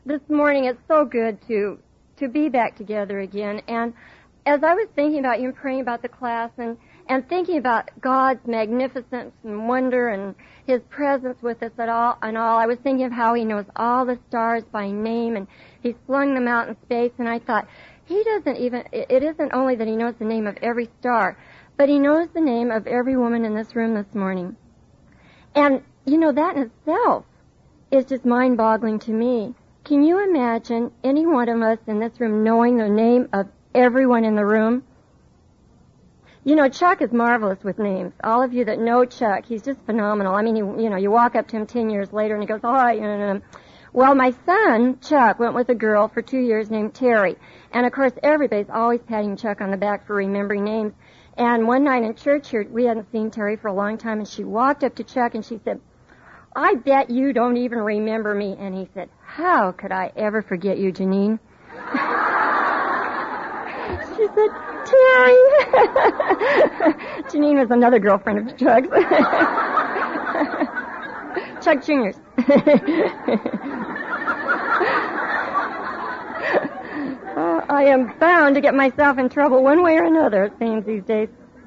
this morning. It's so good to be back together again. And as I was thinking about you and praying about the class and thinking about God's magnificence and wonder and His presence with us I was thinking of how He knows all the stars by name and He's flung them out in space. And I thought, it isn't only that He knows the name of every star, but He knows the name of every woman in this room this morning. And, that in itself is just mind-boggling to me. Can you imagine any one of us in this room knowing the name of everyone in the room? Chuck is marvelous with names. All of you that know Chuck, he's just phenomenal. I mean, you walk up to him 10 years later and he goes, oh, Well, my son, Chuck, went with a girl for 2 years named Terry. And, of course, everybody's always patting Chuck on the back for remembering names. And one night in church here, we hadn't seen Terry for a long time, and she walked up to Chuck and she said, I bet you don't even remember me. And he said, how could I ever forget you, Janine? She said, Terry. Janine was another girlfriend of Chuck's. Chuck Jr.'s. I am bound to get myself in trouble one way or another, it seems, these days.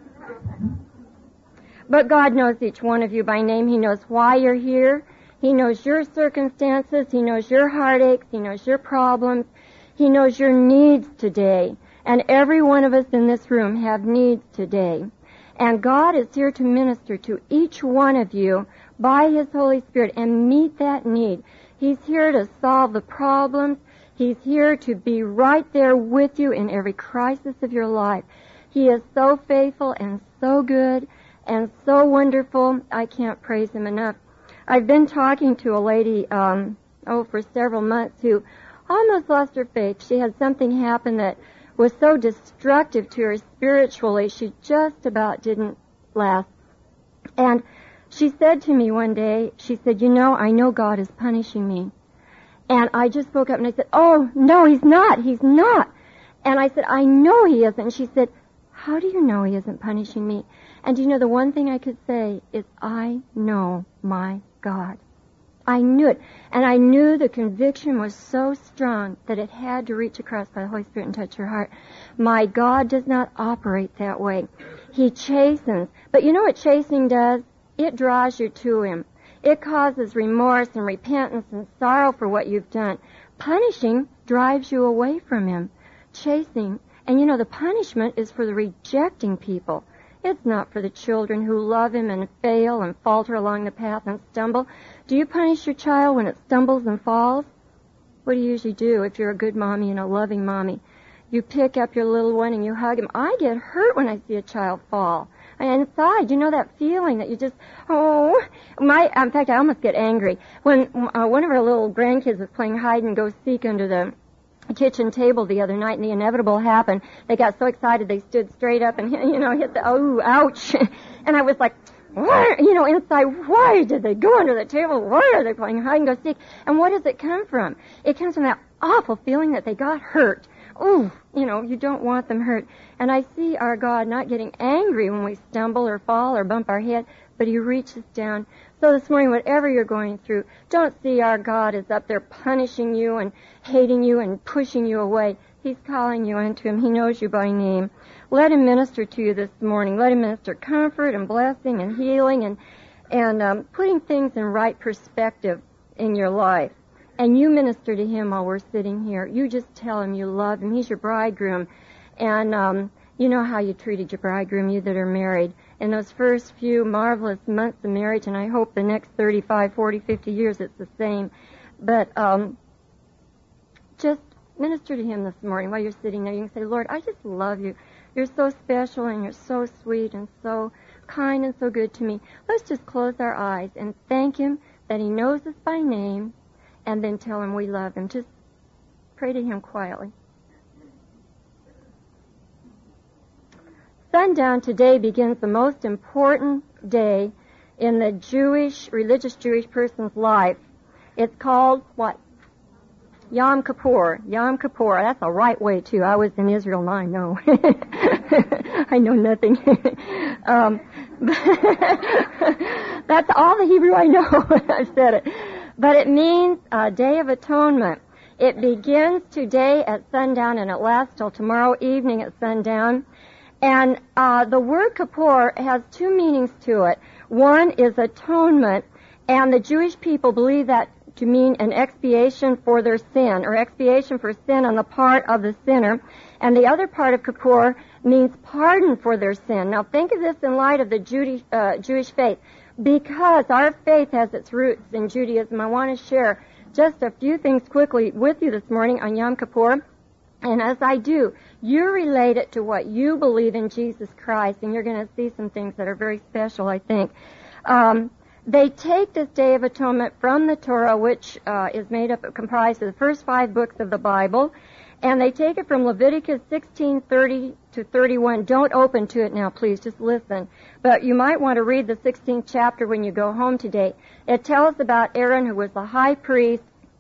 But God knows each one of you by name. He knows why you're here. He knows your circumstances. He knows your heartaches. He knows your problems. He knows your needs today. And every one of us in this room have needs today. And God is here to minister to each one of you by His Holy Spirit and meet that need. He's here to solve the problems. He's here to be right there with you in every crisis of your life. He is so faithful and so good and so wonderful. I can't praise Him enough. I've been talking to a lady, for several months who almost lost her faith. She had something happen that was so destructive to her spiritually, she just about didn't last. And she said to me one day, she said, I know God is punishing me. And I just spoke up and I said, oh, no, He's not. He's not. And I said, I know He isn't. And she said, how do you know He isn't punishing me? And the one thing I could say is, I know my God. I knew it. And I knew the conviction was so strong that it had to reach across by the Holy Spirit and touch her heart. My God does not operate that way. He chastens. But you know what chastening does? It draws you to Him. It causes remorse and repentance and sorrow for what you've done. Punishing drives you away from Him. Chastening. And the punishment is for the rejecting people. It's not for the children who love Him and fail and falter along the path and stumble. Do you punish your child when it stumbles and falls? What do you usually do if you're a good mommy and a loving mommy? You pick up your little one and you hug him. I get hurt when I see a child fall. And inside, that feeling that you just, in fact, I almost get angry. When one of our little grandkids was playing hide and go seek under the kitchen table the other night and the inevitable happened, they got so excited they stood straight up and, hit the, ouch. And I was like, why, inside, why did they go under the table? Why are they playing hide and go seek? And what does it come from? It comes from that awful feeling that they got hurt. Ooh, you don't want them hurt. And I see our God not getting angry when we stumble or fall or bump our head, but He reaches down. So this morning, whatever you're going through, don't see our God is up there punishing you and hating you and pushing you away. He's calling you into Him. He knows you by name. Let Him minister to you this morning. Let Him minister comfort and blessing and healing and putting things in right perspective in your life. And you minister to Him while we're sitting here. You just tell Him you love Him. He's your bridegroom. And you know how you treated your bridegroom, you that are married. In those first few marvelous months of marriage, and I hope the next 35, 40, 50 years it's the same. But just minister to Him this morning while you're sitting there. You can say, Lord, I just love you. You're so special and you're so sweet and so kind and so good to me. Let's just close our eyes and thank Him that He knows us by name, and then tell Him we love Him. Just pray to Him quietly. Sundown today begins the most important day in the religious Jewish person's life. It's called what? Yom Kippur. Yom Kippur. That's the right way, too. I was in Israel and I know. I know nothing. That's all the Hebrew I know. I've said it. But it means Day of Atonement. It begins today at sundown and it lasts till tomorrow evening at sundown. And the word Kippur has two meanings to it. One is atonement, and the Jewish people believe that to mean an expiation for their sin, or expiation for sin on the part of the sinner. And the other part of Kippur means pardon for their sin. Now think of this in light of the Jewish faith. Because our faith has its roots in Judaism, I want to share just a few things quickly with you this morning on Yom Kippur. And as I do, you relate it to what you believe in Jesus Christ, and you're going to see some things that are very special, I think. They take this Day of Atonement from the Torah, which is comprised of the first 5 books of the Bible, and they take it from Leviticus 16:30 to 31. Don't open to it now, please. Just listen. But you might want to read the 16th chapter when you go home today. It tells about Aaron, who was the high priest,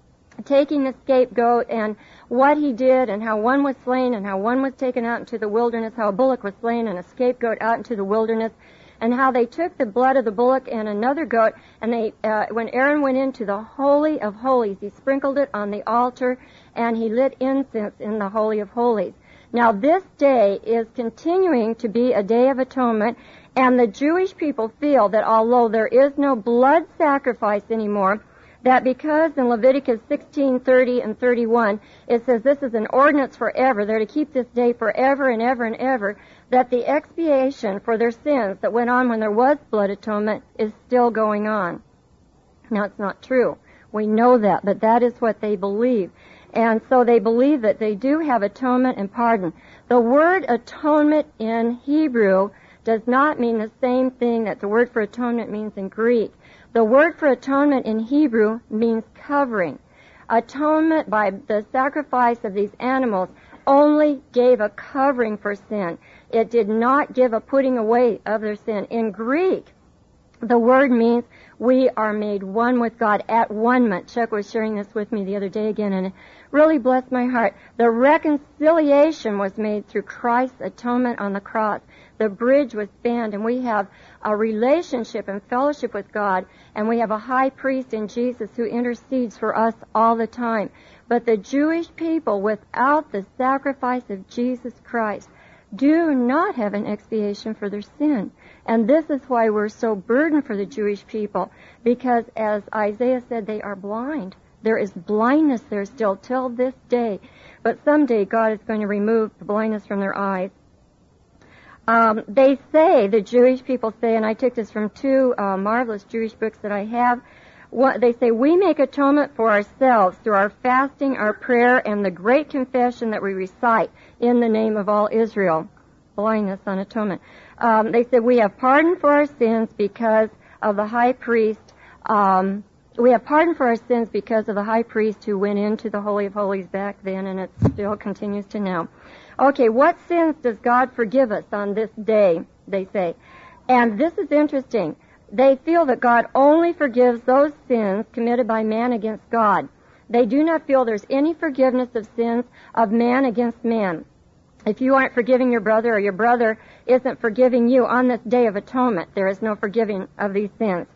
taking the scapegoat and what he did and how one was slain and how one was taken out into the wilderness, how a bullock was slain and a scapegoat out into the wilderness, and how they took the blood of the bullock and another goat, and when Aaron went into the Holy of Holies, he sprinkled it on the altar, and he lit incense in the Holy of Holies. Now this day is continuing to be a Day of Atonement, and the Jewish people feel that although there is no blood sacrifice anymore, that because in Leviticus 16:30 and 31, it says this is an ordinance forever, they're to keep this day forever and ever and ever, that the expiation for their sins that went on when there was blood atonement is still going on. Now, it's not true. We know that, but that is what they believe. And so they believe that they do have atonement and pardon. The word atonement in Hebrew does not mean the same thing that the word for atonement means in Greek. The word for atonement in Hebrew means covering. Atonement by the sacrifice of these animals only gave a covering for sin. It did not give a putting away of their sin. In Greek, the word means we are made one with God at one-ment. Chuck was sharing this with me the other day again, and it really blessed my heart. The reconciliation was made through Christ's atonement on the cross. The bridge was spanned, and we have a relationship and fellowship with God, and we have a high priest in Jesus who intercedes for us all the time. But the Jewish people, without the sacrifice of Jesus Christ, do not have an expiation for their sin. And this is why we're so burdened for the Jewish people, because as Isaiah said, they are blind. There is blindness there still till this day. But someday God is going to remove the blindness from their eyes. They say, the Jewish people say, and I took this from 2 marvelous Jewish books that I have, they say, we make atonement for ourselves through our fasting, our prayer, and the great confession that we recite in the name of all Israel. Blindness on atonement. They said we have pardon for our sins because of the high priest. We have pardon for our sins because of the high priest who went into the Holy of Holies back then, and it still continues to now. Okay, what sins does God forgive us on this day, they say? And this is interesting. They feel that God only forgives those sins committed by man against God. They do not feel there's any forgiveness of sins of man against man. If you aren't forgiving your brother or your brother isn't forgiving you on this Day of Atonement, there is no forgiving of these sins.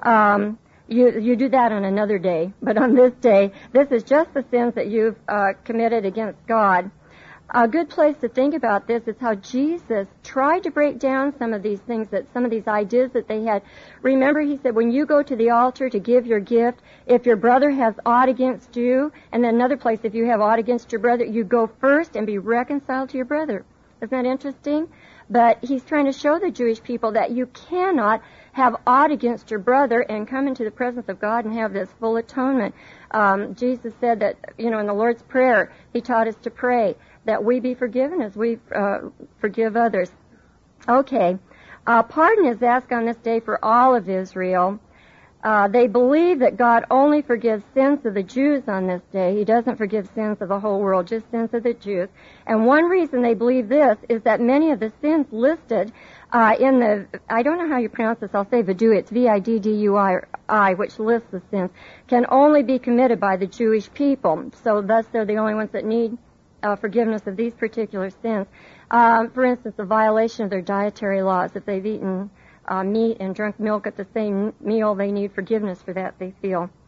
You do that on another day, but on this day, this is just the sins that you've committed against God. A good place to think about this is how Jesus tried to break down some of these things, some of these ideas that they had. Remember, he said, when you go to the altar to give your gift, if your brother has aught against you, and then another place, if you have aught against your brother, you go first and be reconciled to your brother. Isn't that interesting? But he's trying to show the Jewish people that you cannot have aught against your brother and come into the presence of God and have this full atonement. Jesus said that, in the Lord's Prayer, he taught us to pray that we be forgiven as we forgive others. Okay. Pardon is asked on this day for all of Israel. They believe that God only forgives sins of the Jews on this day. He doesn't forgive sins of the whole world, just sins of the Jews. And one reason they believe this is that many of the sins listed in the, I don't know how you pronounce this, I'll say Viddui, it's Viddui, which lists the sins, can only be committed by the Jewish people. So thus they're the only ones that need forgiveness of these particular sins. For instance, the violation of their dietary laws. If they've eaten meat and drunk milk at the same meal, they need forgiveness for that, they feel.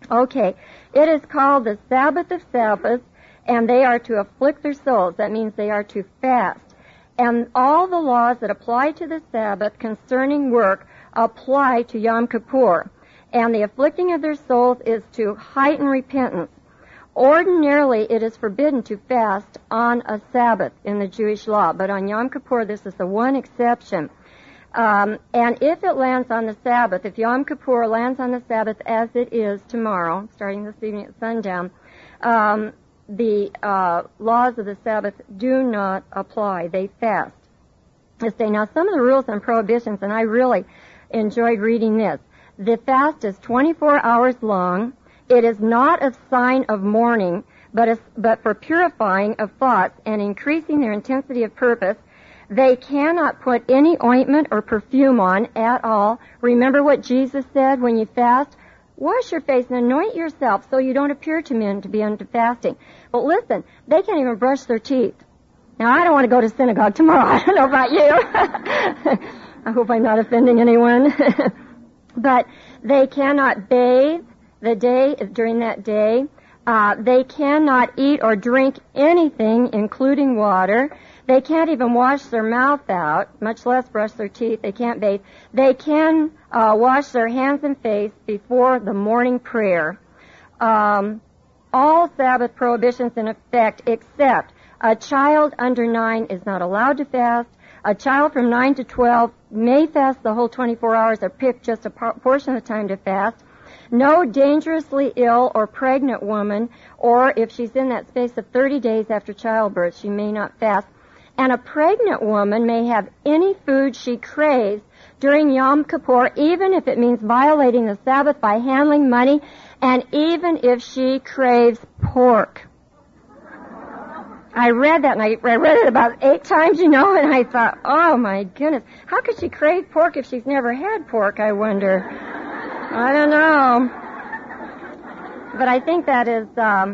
Okay, it is called the Sabbath of Sabbaths, and they are to afflict their souls. That means they are to fast. And all the laws that apply to the Sabbath concerning work apply to Yom Kippur. And the afflicting of their souls is to heighten repentance. Ordinarily, it is forbidden to fast on a Sabbath in the Jewish law, but on Yom Kippur, this is the one exception. And if it lands on the Sabbath, if Yom Kippur lands on the Sabbath as it is tomorrow, starting this evening at sundown, the laws of the Sabbath do not apply. They fast. Now, some of the rules and prohibitions, and I really enjoyed reading this. The fast is 24 hours long. It is not a sign of mourning, but for purifying of thoughts and increasing their intensity of purpose. They cannot put any ointment or perfume on at all. Remember what Jesus said when you fast? Wash your face and anoint yourself so you don't appear to men to be unto fasting. But listen, they can't even brush their teeth. Now, I don't want to go to synagogue tomorrow. I don't know about you. I hope I'm not offending anyone. But they cannot bathe during that day. They cannot eat or drink anything, including water. They can't even wash their mouth out, much less brush their teeth. They can't bathe. They can wash their hands and face before the morning prayer. All Sabbath prohibitions in effect, except a child under 9 is not allowed to fast. A child from 9 to 12 may fast the whole 24 hours or pick just a portion of the time to fast. No dangerously ill or pregnant woman, or if she's in that space of 30 days after childbirth, she may not fast. And a pregnant woman may have any food she craves during Yom Kippur, even if it means violating the Sabbath by handling money, and even if she craves pork. I read that, and I read it about 8 times, and I thought, oh, my goodness, how could she crave pork if she's never had pork, I wonder? I don't know. But I think that is,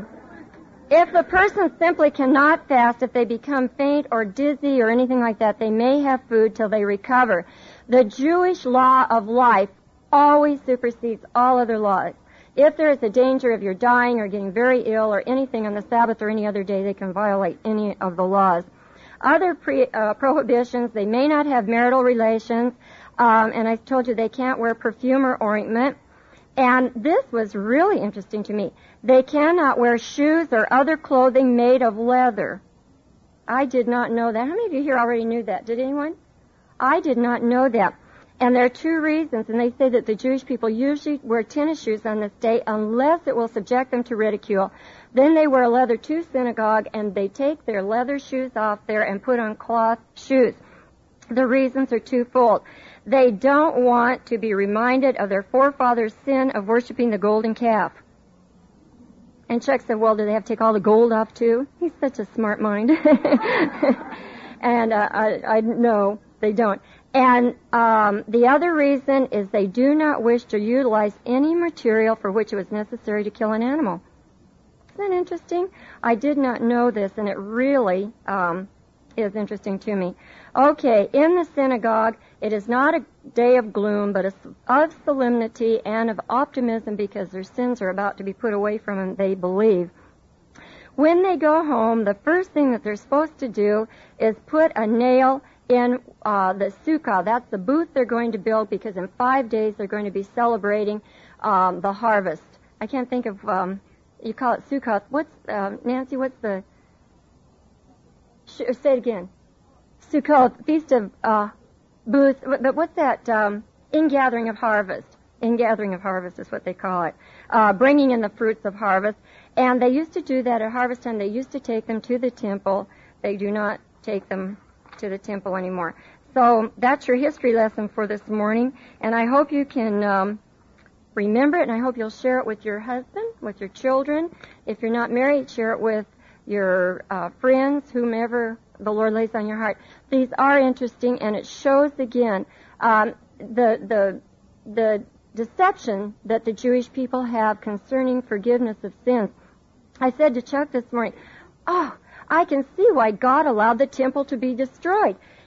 if the person simply cannot fast, if they become faint or dizzy or anything like that, they may have food till they recover. The Jewish law of life always supersedes all other laws. If there is a danger of your dying or getting very ill or anything on the Sabbath or any other day, they can violate any of the laws. Other prohibitions, they may not have marital relations, and I told you they can't wear perfume or ointment. And this was really interesting to me. They cannot wear shoes or other clothing made of leather. I did not know that. How many of you here already knew that? Did anyone? I did not know that. And there are 2 reasons, and they say that the Jewish people usually wear tennis shoes on this day unless it will subject them to ridicule. Then they wear leather to synagogue, and they take their leather shoes off there and put on cloth shoes. The reasons are twofold. They don't want to be reminded of their forefathers' sin of worshiping the golden calf. And Chuck said, well, do they have to take all the gold off too? He's such a smart mind. And I no, they don't. And the other reason is they do not wish to utilize any material for which it was necessary to kill an animal. Isn't that interesting? I did not know this, and it really is interesting to me. Okay, in the synagogue, it is not a day of gloom, but of solemnity and of optimism because their sins are about to be put away from them, they believe. When they go home, the first thing that they're supposed to do is put a nail in the sukkah. That's the booth they're going to build because in 5 days they're going to be celebrating the harvest. I can't think of, you call it sukkah. What's, Nancy, what's the, say it again. Sukkot, Feast of Booths, but what's that? Ingathering of harvest. Ingathering of harvest is what they call it. Bringing in the fruits of harvest. And they used to do that at harvest time. They used to take them to the temple. They do not take them to the temple anymore. So that's your history lesson for this morning. And I hope you can remember it, and I hope you'll share it with your husband, with your children. If you're not married, share it with your friends, whomever the Lord lays on your heart. These are interesting, and it shows again the deception that the Jewish people have concerning forgiveness of sins. I said to Chuck this morning, oh, I can see why God allowed the temple to be destroyed.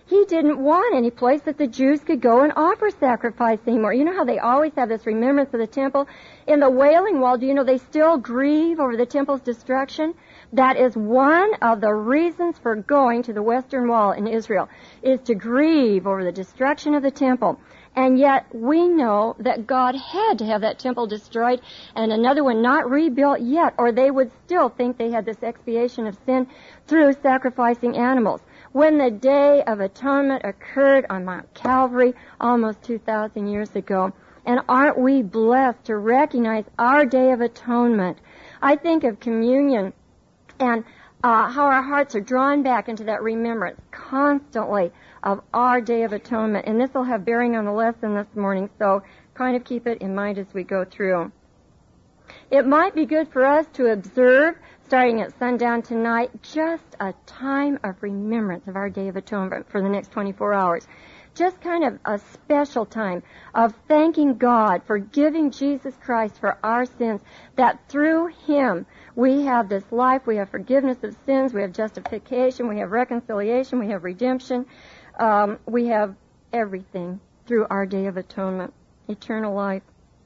He didn't want any place that the Jews could go and offer sacrifice anymore. You know how they always have this remembrance of the temple? In the Wailing Wall, do you know they still grieve over the temple's destruction? That is one of the reasons for going to the Western Wall in Israel, is to grieve over the destruction of the temple. And yet we know that God had to have that temple destroyed and another one not rebuilt yet, or they would still think they had this expiation of sin through sacrificing animals. When the Day of Atonement occurred on Mount Calvary almost 2,000 years ago, and aren't we blessed to recognize our Day of Atonement? I think of communion and how our hearts are drawn back into that remembrance constantly of our Day of Atonement. And this will have bearing on the lesson this morning, so kind of keep it in mind as we go through. It might be good for us to observe, starting at sundown tonight, just a time of remembrance of our Day of Atonement for the next 24 hours. Just kind of a special time of thanking God for giving Jesus Christ for our sins, that through Him we have this life, we have forgiveness of sins, we have justification, we have reconciliation, we have redemption, we have everything through our Day of Atonement, eternal life.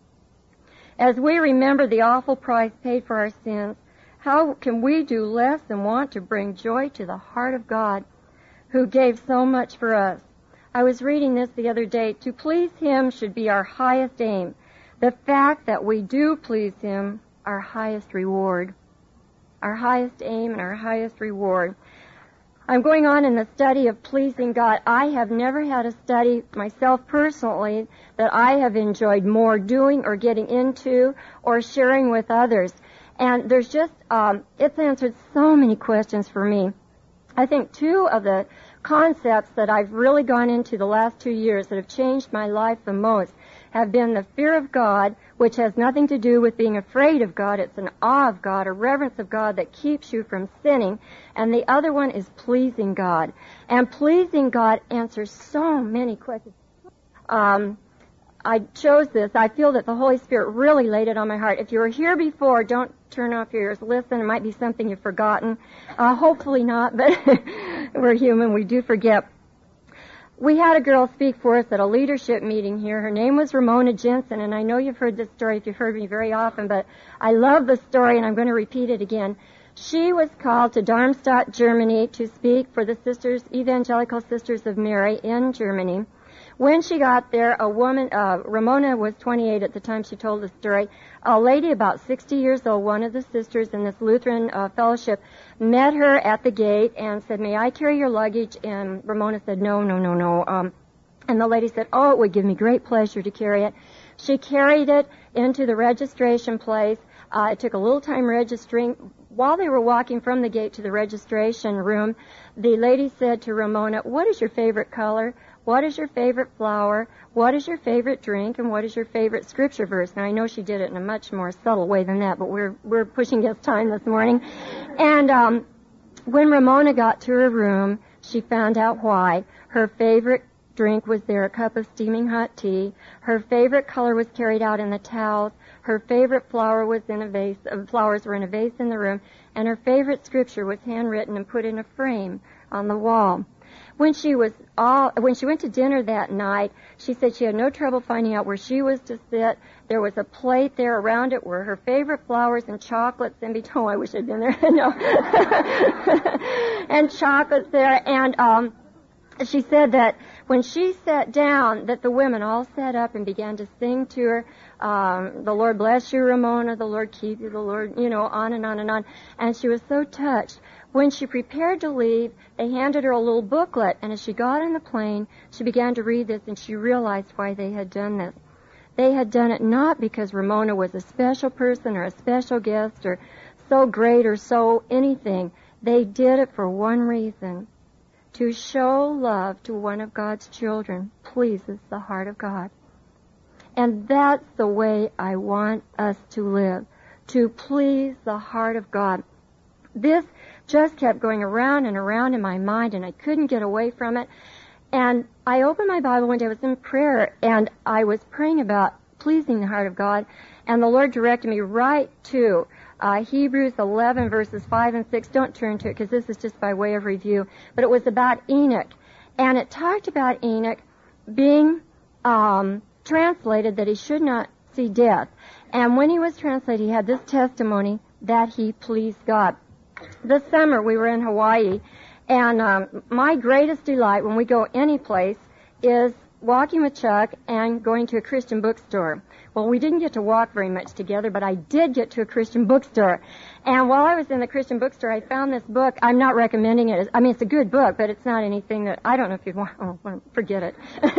As we remember the awful price paid for our sins, how can we do less than want to bring joy to the heart of God who gave so much for us? I was reading this the other day. To please Him should be our highest aim. The fact that we do please Him, our highest reward. Our highest aim and our highest reward. I'm going on in the study of pleasing God. I have never had a study myself personally that I have enjoyed more doing or getting into or sharing with others. And there's just, it's answered so many questions for me. I think two of the concepts that I've really gone into the last 2 years that have changed my life the most have been the fear of God, which has nothing to do with being afraid of God. It's an awe of God, a reverence of God that keeps you from sinning. And the other one is pleasing God. And pleasing God answers so many questions. I chose this. I feel that the Holy Spirit really laid it on my heart. If you were here before, don't turn off your ears. Listen, it might be something you've forgotten. Hopefully not, but we're human. We do forget. We had a girl speak for us at a leadership meeting here. Her name was Ramona Jensen, and I know you've heard this story if you've heard me very often, but I love the story, and I'm going to repeat it again. She was called to Darmstadt, Germany, to speak for the Sisters, Evangelical Sisters of Mary in Germany. When she got there, a woman, Ramona was 28 at the time she told the story, a lady about 60 years old, one of the sisters in this Lutheran fellowship, met her at the gate and said, "May I carry your luggage?" And Ramona said, No. And the lady said, "Oh, it would give me great pleasure to carry it." She carried it into the registration place. It took a little time registering. While they were walking from the gate to the registration room, the lady said to Ramona, "What is your favorite color? What is your favorite flower? What is your favorite drink? And what is your favorite scripture verse?" Now, I know she did it in a much more subtle way than that, but we're pushing against time this morning. And when Ramona got to her room, she found out why. Her favorite drink was there, a cup of steaming hot tea. Her favorite color was carried out in the towels. Her favorite flower was in a vase. Flowers were in a vase in the room. And her favorite scripture was handwritten and put in a frame on the wall. When she went to dinner that night, she said she had no trouble finding out where she was to sit. There was a plate there. Around it were her favorite flowers and chocolates in between. Oh, I wish I'd been there. No. And chocolates there. And she said that when she sat down, that the women all sat up and began to sing to her, "The Lord bless you, Ramona, the Lord keep you, the Lord," on and on and on. And she was so touched. When she prepared to leave, they handed her a little booklet, and as she got on the plane, she began to read this, and she realized why they had done this. They had done it not because Ramona was a special person or a special guest or so great or so anything. They did it for one reason: to show love to one of God's children pleases the heart of God. And that's the way I want us to live, to please the heart of God. This just kept going around and around in my mind, and I couldn't get away from it. And I opened my Bible one day. I was in prayer, and I was praying about pleasing the heart of God, and the Lord directed me right to Hebrews 11, verses 5 and 6. Don't turn to it, because this is just by way of review. But it was about Enoch. And it talked about Enoch being translated that he should not see death. And when he was translated, he had this testimony that he pleased God. This summer we were in Hawaii, and my greatest delight when we go any place is walking with Chuck and going to a Christian bookstore. Well, we didn't get to walk very much together, but I did get to a Christian bookstore. And while I was in the Christian bookstore, I found this book. I'm not recommending it. I mean, it's a good book, but it's not anything that, I don't know if you'd want, forget it.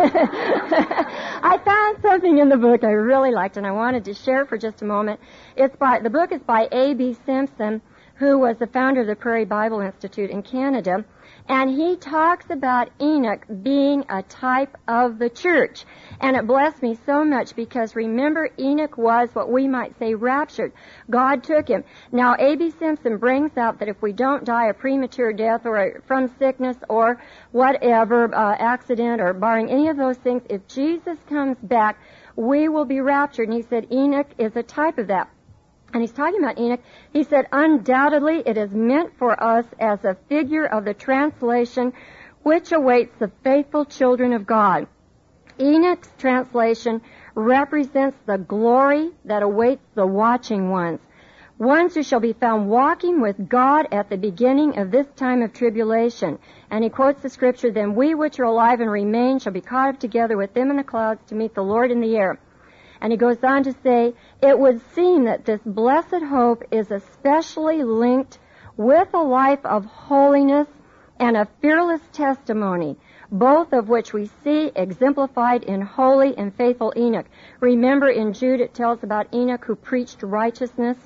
I found something in the book I really liked, and I wanted to share it for just a moment. The book is by A.B. Simpson, who was the founder of the Prairie Bible Institute in Canada. And he talks about Enoch being a type of the church. And it blessed me so much because remember, Enoch was what we might say raptured. God took him. Now, A.B. Simpson brings out that if we don't die a premature death or from sickness or whatever, accident or barring any of those things, if Jesus comes back, we will be raptured. And he said Enoch is a type of that. And he's talking about Enoch. He said, undoubtedly it is meant for us as a figure of the translation which awaits the faithful children of God. Enoch's translation represents the glory that awaits the watching ones who shall be found walking with God at the beginning of this time of tribulation. And he quotes the scripture, then we which are alive and remain shall be caught up together with them in the clouds to meet the Lord in the air. And he goes on to say, it would seem that this blessed hope is especially linked with a life of holiness and a fearless testimony, both of which we see exemplified in holy and faithful Enoch. Remember in Jude it tells about Enoch who preached righteousness.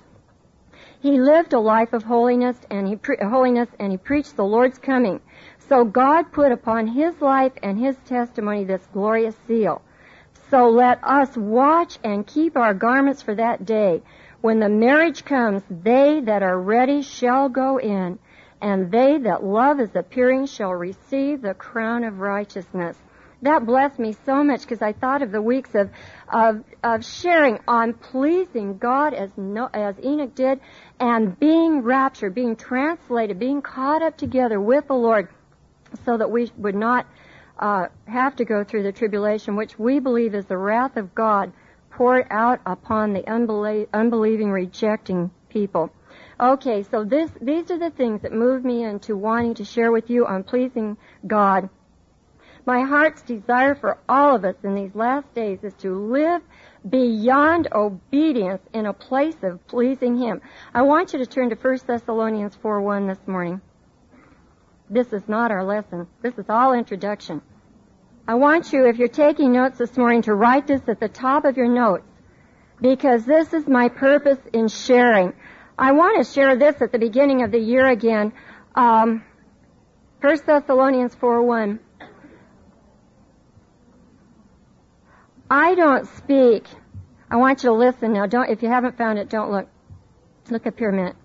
He lived a life of holiness and he preached the Lord's coming. So God put upon his life and his testimony this glorious seal. So let us watch and keep our garments for that day. When the marriage comes, they that are ready shall go in, and they that love is appearing shall receive the crown of righteousness. That blessed me so much because I thought of the weeks of sharing on pleasing God as Enoch did, and being raptured, being translated, being caught up together with the Lord so that we would not have to go through the tribulation, which we believe is the wrath of God poured out upon the unbelieving, rejecting people. Okay, so these are the things that moved me into wanting to share with you on pleasing God. My heart's desire for all of us in these last days is to live beyond obedience in a place of pleasing Him. I want you to turn to 1 Thessalonians 4:1 this morning. This is not our lesson. This is all introduction. I want you, if you're taking notes this morning, to write this at the top of your notes, because this is my purpose in sharing. I want to share this at the beginning of the year again. 1 Thessalonians 4:1. I don't speak. I want you to listen now. If you haven't found it, don't look. Look up here a minute.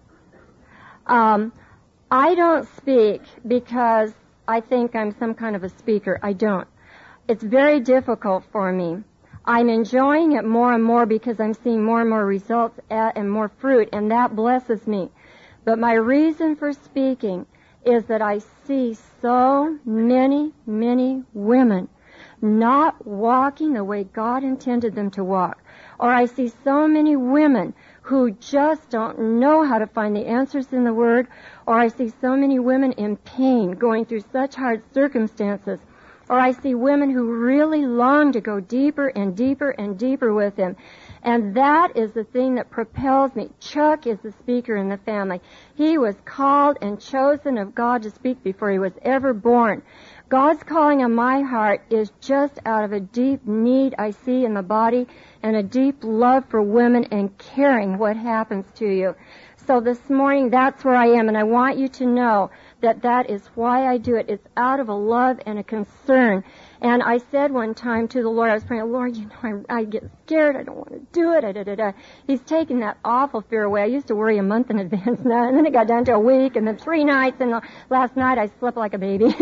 I don't speak because I think I'm some kind of a speaker. I don't. It's very difficult for me. I'm enjoying it more and more because I'm seeing more and more results and more fruit, and that blesses me. But my reason for speaking is that I see so many, many women not walking the way God intended them to walk. Or I see so many women who just don't know how to find the answers in the Word. Or I see so many women in pain going through such hard circumstances. Or I see women who really long to go deeper and deeper and deeper with Him. And that is the thing that propels me. Chuck is the speaker in the family. He was called and chosen of God to speak before he was ever born. God's calling on my heart is just out of a deep need I see in the body and a deep love for women and caring what happens to you. So this morning, that's where I am, and I want you to know that that is why I do it. It's out of a love and a concern. And I said one time to the Lord, I was praying, Lord, you know, I get scared. I don't want to do it. He's taken that awful fear away. I used to worry a month in advance now, and then it got down to a week, and then 3 nights, and last night I slept like a baby.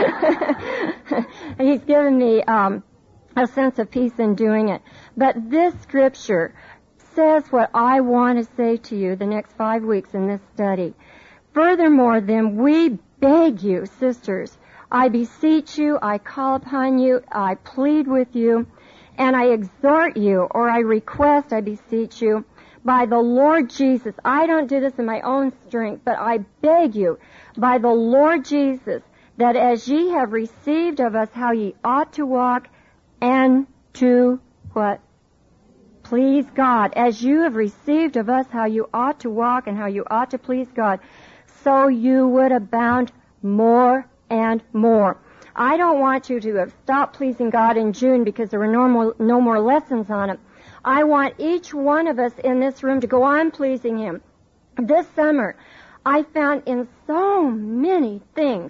And He's given me a sense of peace in doing it. But this scripture says what I want to say to you the next 5 weeks in this study. Furthermore, then, we beg you, sisters, I beseech you, I call upon you, I plead with you, and I exhort you, or I request, I beseech you, by the Lord Jesus. I don't do this in my own strength, but I beg you, by the Lord Jesus, that as ye have received of us how ye ought to walk, and to what? Please God. As you have received of us how you ought to walk and how you ought to please God, so you would abound more and more. I don't want you to have stopped pleasing God in June because there were no more lessons on it. I want each one of us in this room to go on pleasing Him. This summer, I found in so many things,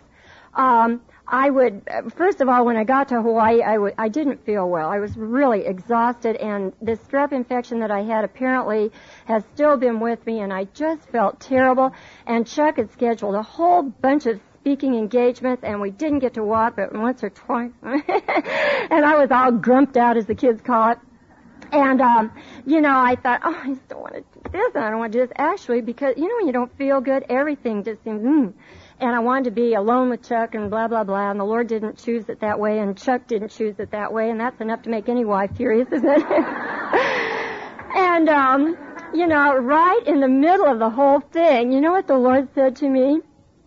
first of all, when I got to Hawaii, I didn't feel well. I was really exhausted, and this strep infection that I had apparently has still been with me, and I just felt terrible. And Chuck had scheduled a whole bunch of speaking engagements, and we didn't get to walk but once or twice. And I was all grumped out, as the kids call it. And, I thought, I just don't want to do this, and I don't want to do this. Actually, because, when you don't feel good, everything just seems, And I wanted to be alone with Chuck and blah, blah, blah, and the Lord didn't choose it that way, and Chuck didn't choose it that way, and that's enough to make any wife furious, isn't it? And, right in the middle of the whole thing, you know what the Lord said to me?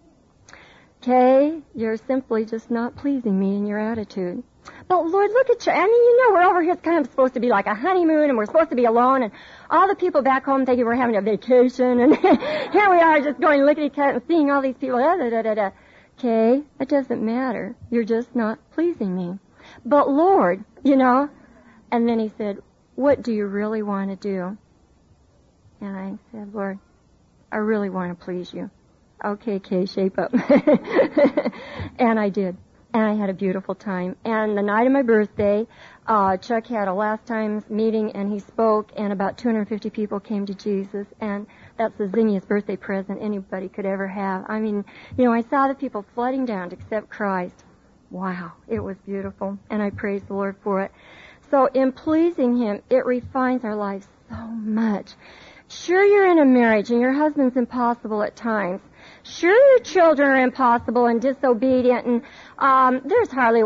Kay, you're simply just not pleasing me in your attitude. But Lord, look at you. We're over here. It's kind of supposed to be like a honeymoon, and we're supposed to be alone, and all the people back home thinking we're having a vacation, and here we are just going lickety-cut and seeing all these people. Okay, it doesn't matter. You're just not pleasing me. But Lord, and then He said, what do you really want to do? And I said, Lord, I really want to please you. Okay, Kay, shape up. And I did. And I had a beautiful time. And the night of my birthday, Chuck had a last times meeting, and he spoke, and about 250 people came to Jesus. And that's the zingiest birthday present anybody could ever have. I saw the people flooding down to accept Christ. Wow, it was beautiful. And I praise the Lord for it. So in pleasing Him, it refines our lives so much. Sure, you're in a marriage, and your husband's impossible at times. Sure, your children are impossible and disobedient, and there's hardly,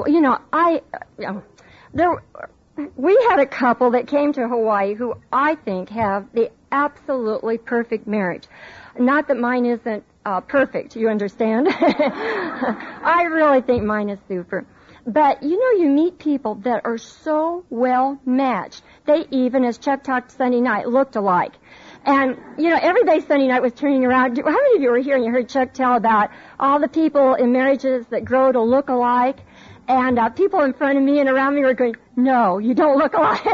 we had a couple that came to Hawaii who I think have the absolutely perfect marriage. Not that mine isn't perfect, you understand? I really think mine is super. But, you meet people that are so well matched. They even, as Chuck talked Sunday night, looked alike. And, everybody Sunday night was turning around. How many of you were here and you heard Chuck tell about all the people in marriages that grow to look alike? And people in front of me and around me were going, no, you don't look alike.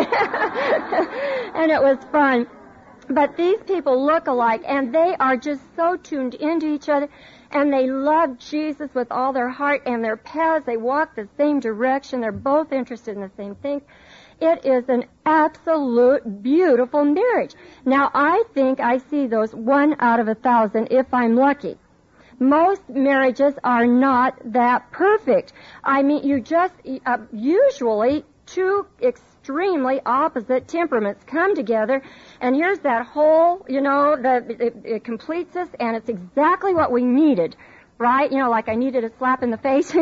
And it was fun. But these people look alike, and they are just so tuned into each other, and they love Jesus with all their heart, and their paths, they walk the same direction. They're both interested in the same things. It is an absolute beautiful marriage. Now, I think I see those 1 out of 1,000 if I'm lucky. Most marriages are not that perfect. You just, usually, two extremely opposite temperaments come together, and here's that whole, it completes us, and it's exactly what we needed. Right? Like I needed a slap in the face.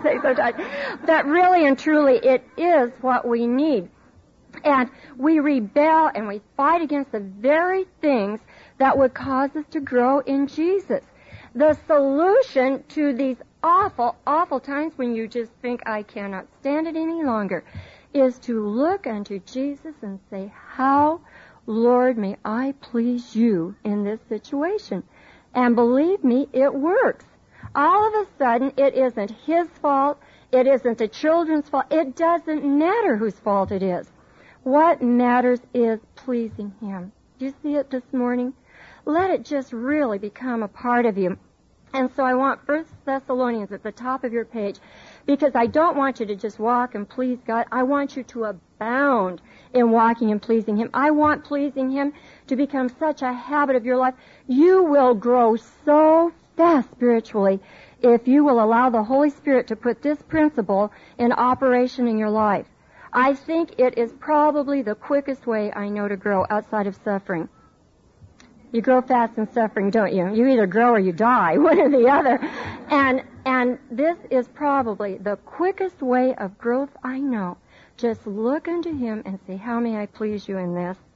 That really and truly, it is what we need. And we rebel and we fight against the very things that would cause us to grow in Jesus. The solution to these awful, awful times when you just think, I cannot stand it any longer, is to look unto Jesus and say, how, Lord, may I please you in this situation? And believe me, it works. All of a sudden, it isn't his fault. It isn't the children's fault. It doesn't matter whose fault it is. What matters is pleasing Him. Do you see it this morning? Let it just really become a part of you. And so I want 1 Thessalonians at the top of your page, because I don't want you to just walk and please God. I want you to abound in walking and pleasing Him. I want pleasing Him to become such a habit of your life. You will grow so fast spiritually if you will allow the Holy Spirit to put this principle in operation in your life. I think it is probably the quickest way I know to grow outside of suffering. You grow fast in suffering, don't you? You either grow or you die, one or the other. And And this is probably the quickest way of growth I know. Just look unto Him and say, how may I please you in this?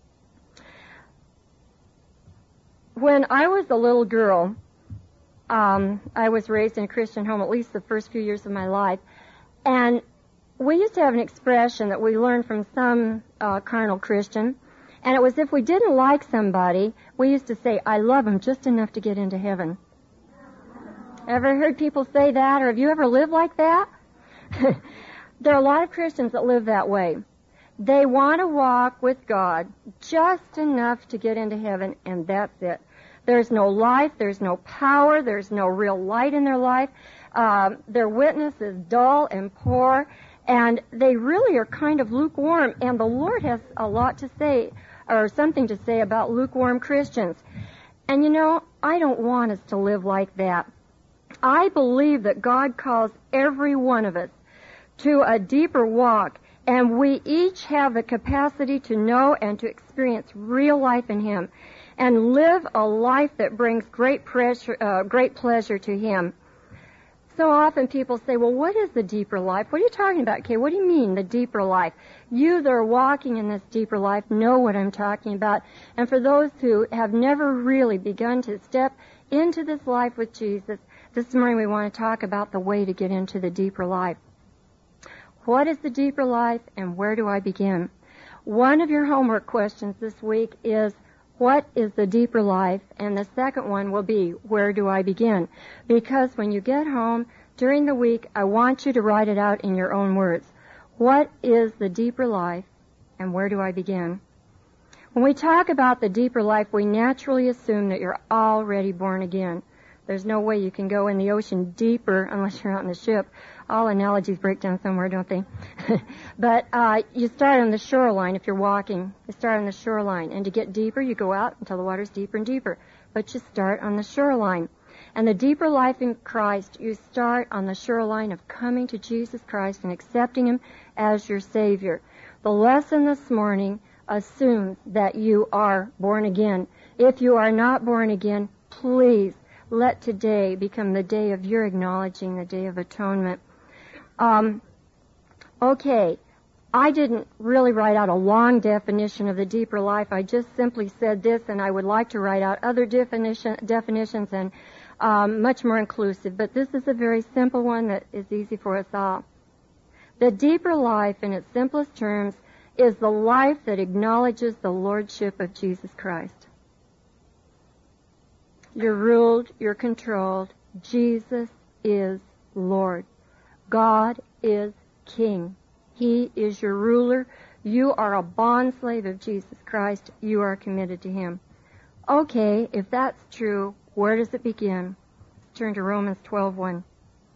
When I was a little girl, I was raised in a Christian home at least the first few years of my life. And we used to have an expression that we learned from some carnal Christian. And it was if we didn't like somebody, we used to say, I love him just enough to get into heaven. Ever heard people say that? Or have you ever lived like that? There are a lot of Christians that live that way. They want to walk with God just enough to get into heaven, and that's it. There's no life, there's no power, there's no real light in their life. Their witness is dull and poor, and they really are kind of lukewarm. And the Lord has a lot to say, or something to say about lukewarm Christians. And you know, I don't want us to live like that. I believe that God calls every one of us to a deeper walk, and we each have the capacity to know and to experience real life in Him and live a life that brings great pleasure to Him. So often people say, well, what is the deeper life? What are you talking about, Kay? What do you mean, the deeper life? You that are walking in this deeper life know what I'm talking about. And for those who have never really begun to step into this life with Jesus, this morning we want to talk about the way to get into the deeper life. What is the deeper life, and where do I begin? One of your homework questions this week is, what is the deeper life? And the second one will be, where do I begin? Because when you get home during the week, I want you to write it out in your own words. What is the deeper life, and where do I begin? When we talk about the deeper life, we naturally assume that you're already born again. There's no way you can go in the ocean deeper unless you're out in the ship. All analogies break down somewhere, don't they? But you start on the shoreline if you're walking. You start on the shoreline. And to get deeper, you go out until the water's deeper and deeper. But you start on the shoreline. And the deeper life in Christ, you start on the shoreline of coming to Jesus Christ and accepting Him as your Savior. The lesson this morning assumes that you are born again. If you are not born again, please let today become the day of your acknowledging, the day of atonement. Okay, I didn't really write out a long definition of the deeper life. I just simply said this, and I would like to write out other definitions and much more inclusive. But this is a very simple one that is easy for us all. The deeper life, in its simplest terms, is the life that acknowledges the lordship of Jesus Christ. You're ruled, you're controlled. Jesus is Lord. God is King. He is your ruler. You are a bondslave of Jesus Christ. You are committed to Him. Okay, if that's true, where does it begin? Let's turn to Romans 12:1.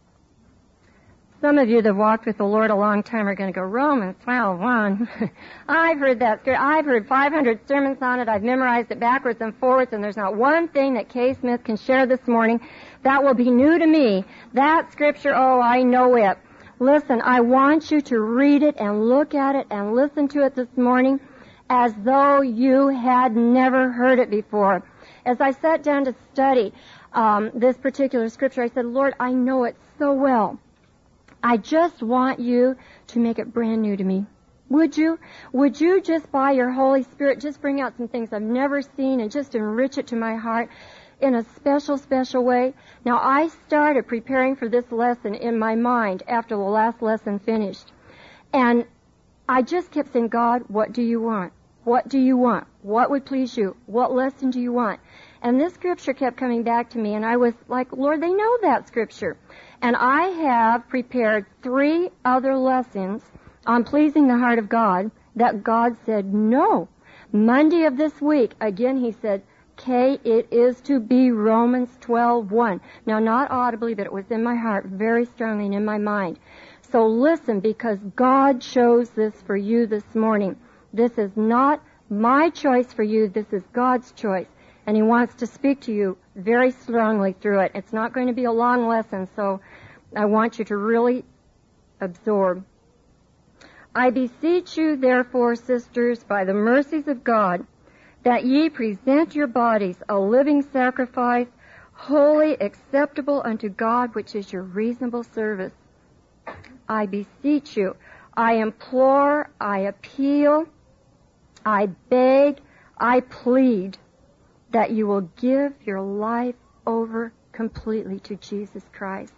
Some of you that have walked with the Lord a long time are going to go, Romans 12:1. I've heard that scripture. I've heard 500 sermons on it. I've memorized it backwards and forwards, and there's not one thing that Kay Smith can share this morning that will be new to me. That scripture, oh, I know it. Listen, I want you to read it and look at it and listen to it this morning as though you had never heard it before. As I sat down to study this particular scripture, I said, Lord, I know it so well. I just want you to make it brand new to me. Would you? Would you just by your Holy Spirit just bring out some things I've never seen and just enrich it to my heart in a special, special way? Now, I started preparing for this lesson in my mind after the last lesson finished. And I just kept saying, God, what do you want? What do you want? What would please you? What lesson do you want? And this scripture kept coming back to me, and I was like, Lord, they know that scripture. And I have prepared 3 other lessons on pleasing the heart of God that God said no. Monday of this week, again, He said, Kay, it is to be Romans 12:1. Now, not audibly, but it was in my heart very strongly and in my mind. So listen, because God chose this for you this morning. This is not my choice for you. This is God's choice. And He wants to speak to you very strongly through it. It's not going to be a long lesson, so I want you to really absorb. I beseech you, therefore, sisters, by the mercies of God, that ye present your bodies a living sacrifice, holy, acceptable unto God, which is your reasonable service. I beseech you, I implore, I appeal, I beg, I plead that you will give your life over completely to Jesus Christ.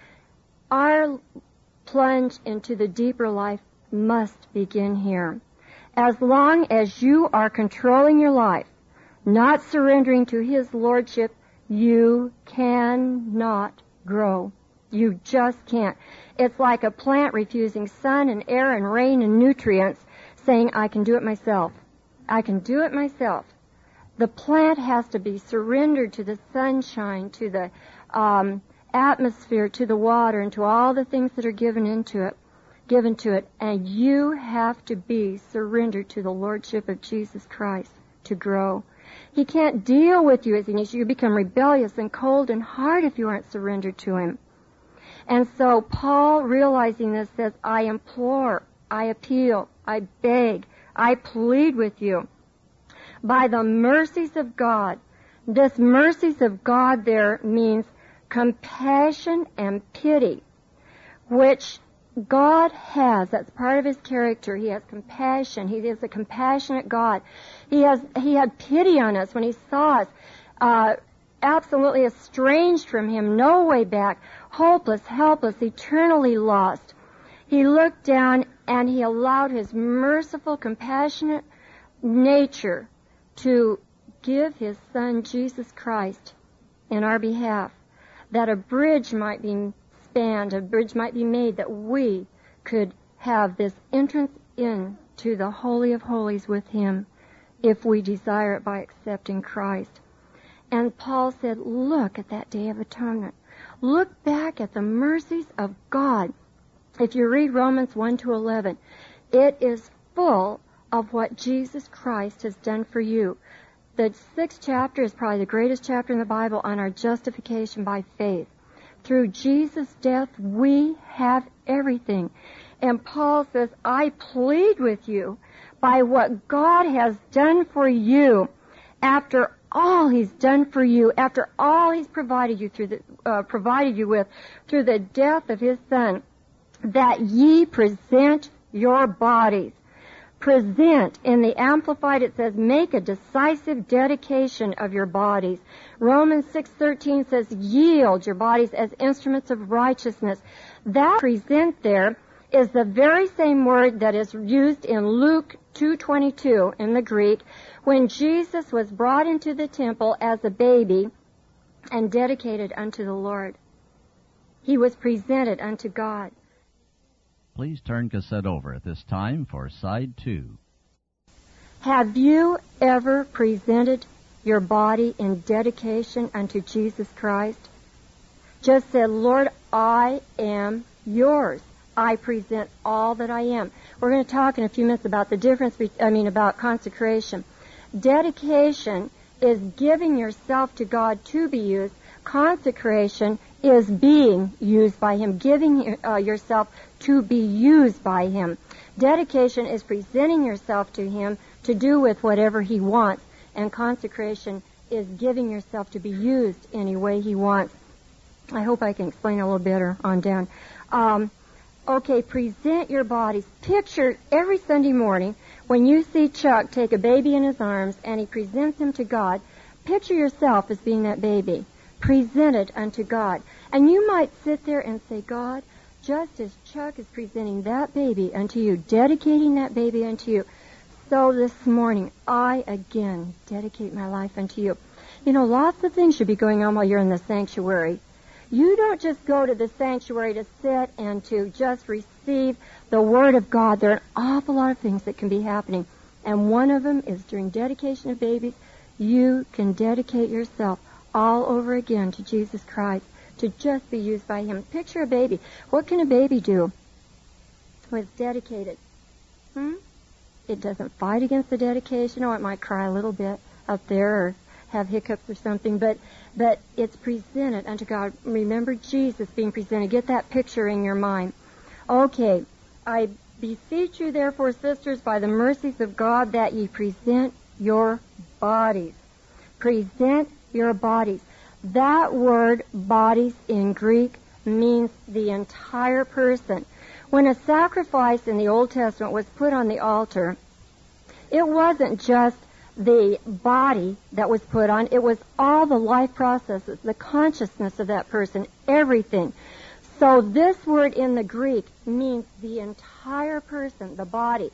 Our plunge into the deeper life must begin here. As long as you are controlling your life, not surrendering to His Lordship, you cannot grow. You just can't. It's like a plant refusing sun and air and rain and nutrients, saying, I can do it myself. I can do it myself. The plant has to be surrendered to the sunshine, to the atmosphere, to the water, and to all the things that are given to it. And you have to be surrendered to the Lordship of Jesus Christ to grow. He can't deal with you as He needs you. You become rebellious and cold and hard if you aren't surrendered to Him. And so Paul, realizing this, says, I implore, I appeal, I beg, I plead with you by the mercies of God. This mercies of God there means compassion and pity, which God has. That's part of His character. He has compassion. He is a compassionate God. He had pity on us when He saw us absolutely estranged from Him, no way back, hopeless, helpless, eternally lost. He looked down and He allowed His merciful, compassionate nature to give His Son, Jesus Christ, in our behalf, that a bridge might be spanned, a bridge might be made, that we could have this entrance into the Holy of Holies with Him, if we desire it by accepting Christ. And Paul said, look at that Day of Atonement. Look back at the mercies of God. If you read Romans 1-11, it is full of what Jesus Christ has done for you. The 6th chapter is probably the greatest chapter in the Bible on our justification by faith. Through Jesus' death, we have everything. And Paul says, I plead with you by what God has done for you, after all He's done for you, after all He's provided you with through the death of His Son, that ye present your bodies. Present. In the Amplified it says, make a decisive dedication of your bodies. Romans 6:13 says, yield your bodies as instruments of righteousness. That present there is the very same word that is used in Luke 2:22 in the Greek, when Jesus was brought into the temple as a baby and dedicated unto the Lord. He was presented unto God. Please turn cassette over at this time for side 2. Have you ever presented your body in dedication unto Jesus Christ? Just said, Lord, I am yours. I present all that I am. We're going to talk in a few minutes about the difference, about consecration. Dedication is giving yourself to God to be used. Consecration is being used by Him, giving yourself to be used by Him. Dedication is presenting yourself to Him to do with whatever He wants, and consecration is giving yourself to be used any way He wants. I hope I can explain a little better on down. Okay, present your bodies. Picture every Sunday morning when you see Chuck take a baby in his arms and he presents him to God, picture yourself as being that baby, presented unto God. And you might sit there and say, God, just as Chuck is presenting that baby unto you, dedicating that baby unto you, so this morning I again dedicate my life unto you. You know, lots of things should be going on while you're in the sanctuary. You don't just go to the sanctuary to sit and to just receive the Word of God. There are an awful lot of things that can be happening. And one of them is during dedication of babies, you can dedicate yourself all over again to Jesus Christ, to just be used by Him. Picture a baby. What can a baby do when it's dedicated? It doesn't fight against the dedication. Oh, it might cry a little bit up there or have hiccups or something, but it's presented unto God. Remember Jesus being presented. Get that picture in your mind. Okay, I beseech you therefore, sisters, by the mercies of God, that ye present your bodies. Present your bodies. That word bodies in Greek means the entire person. When a sacrifice in the Old Testament was put on the altar, it wasn't just the body that was put on, it was all the life processes, the consciousness of that person, everything. So this word in the Greek means the entire person, the body,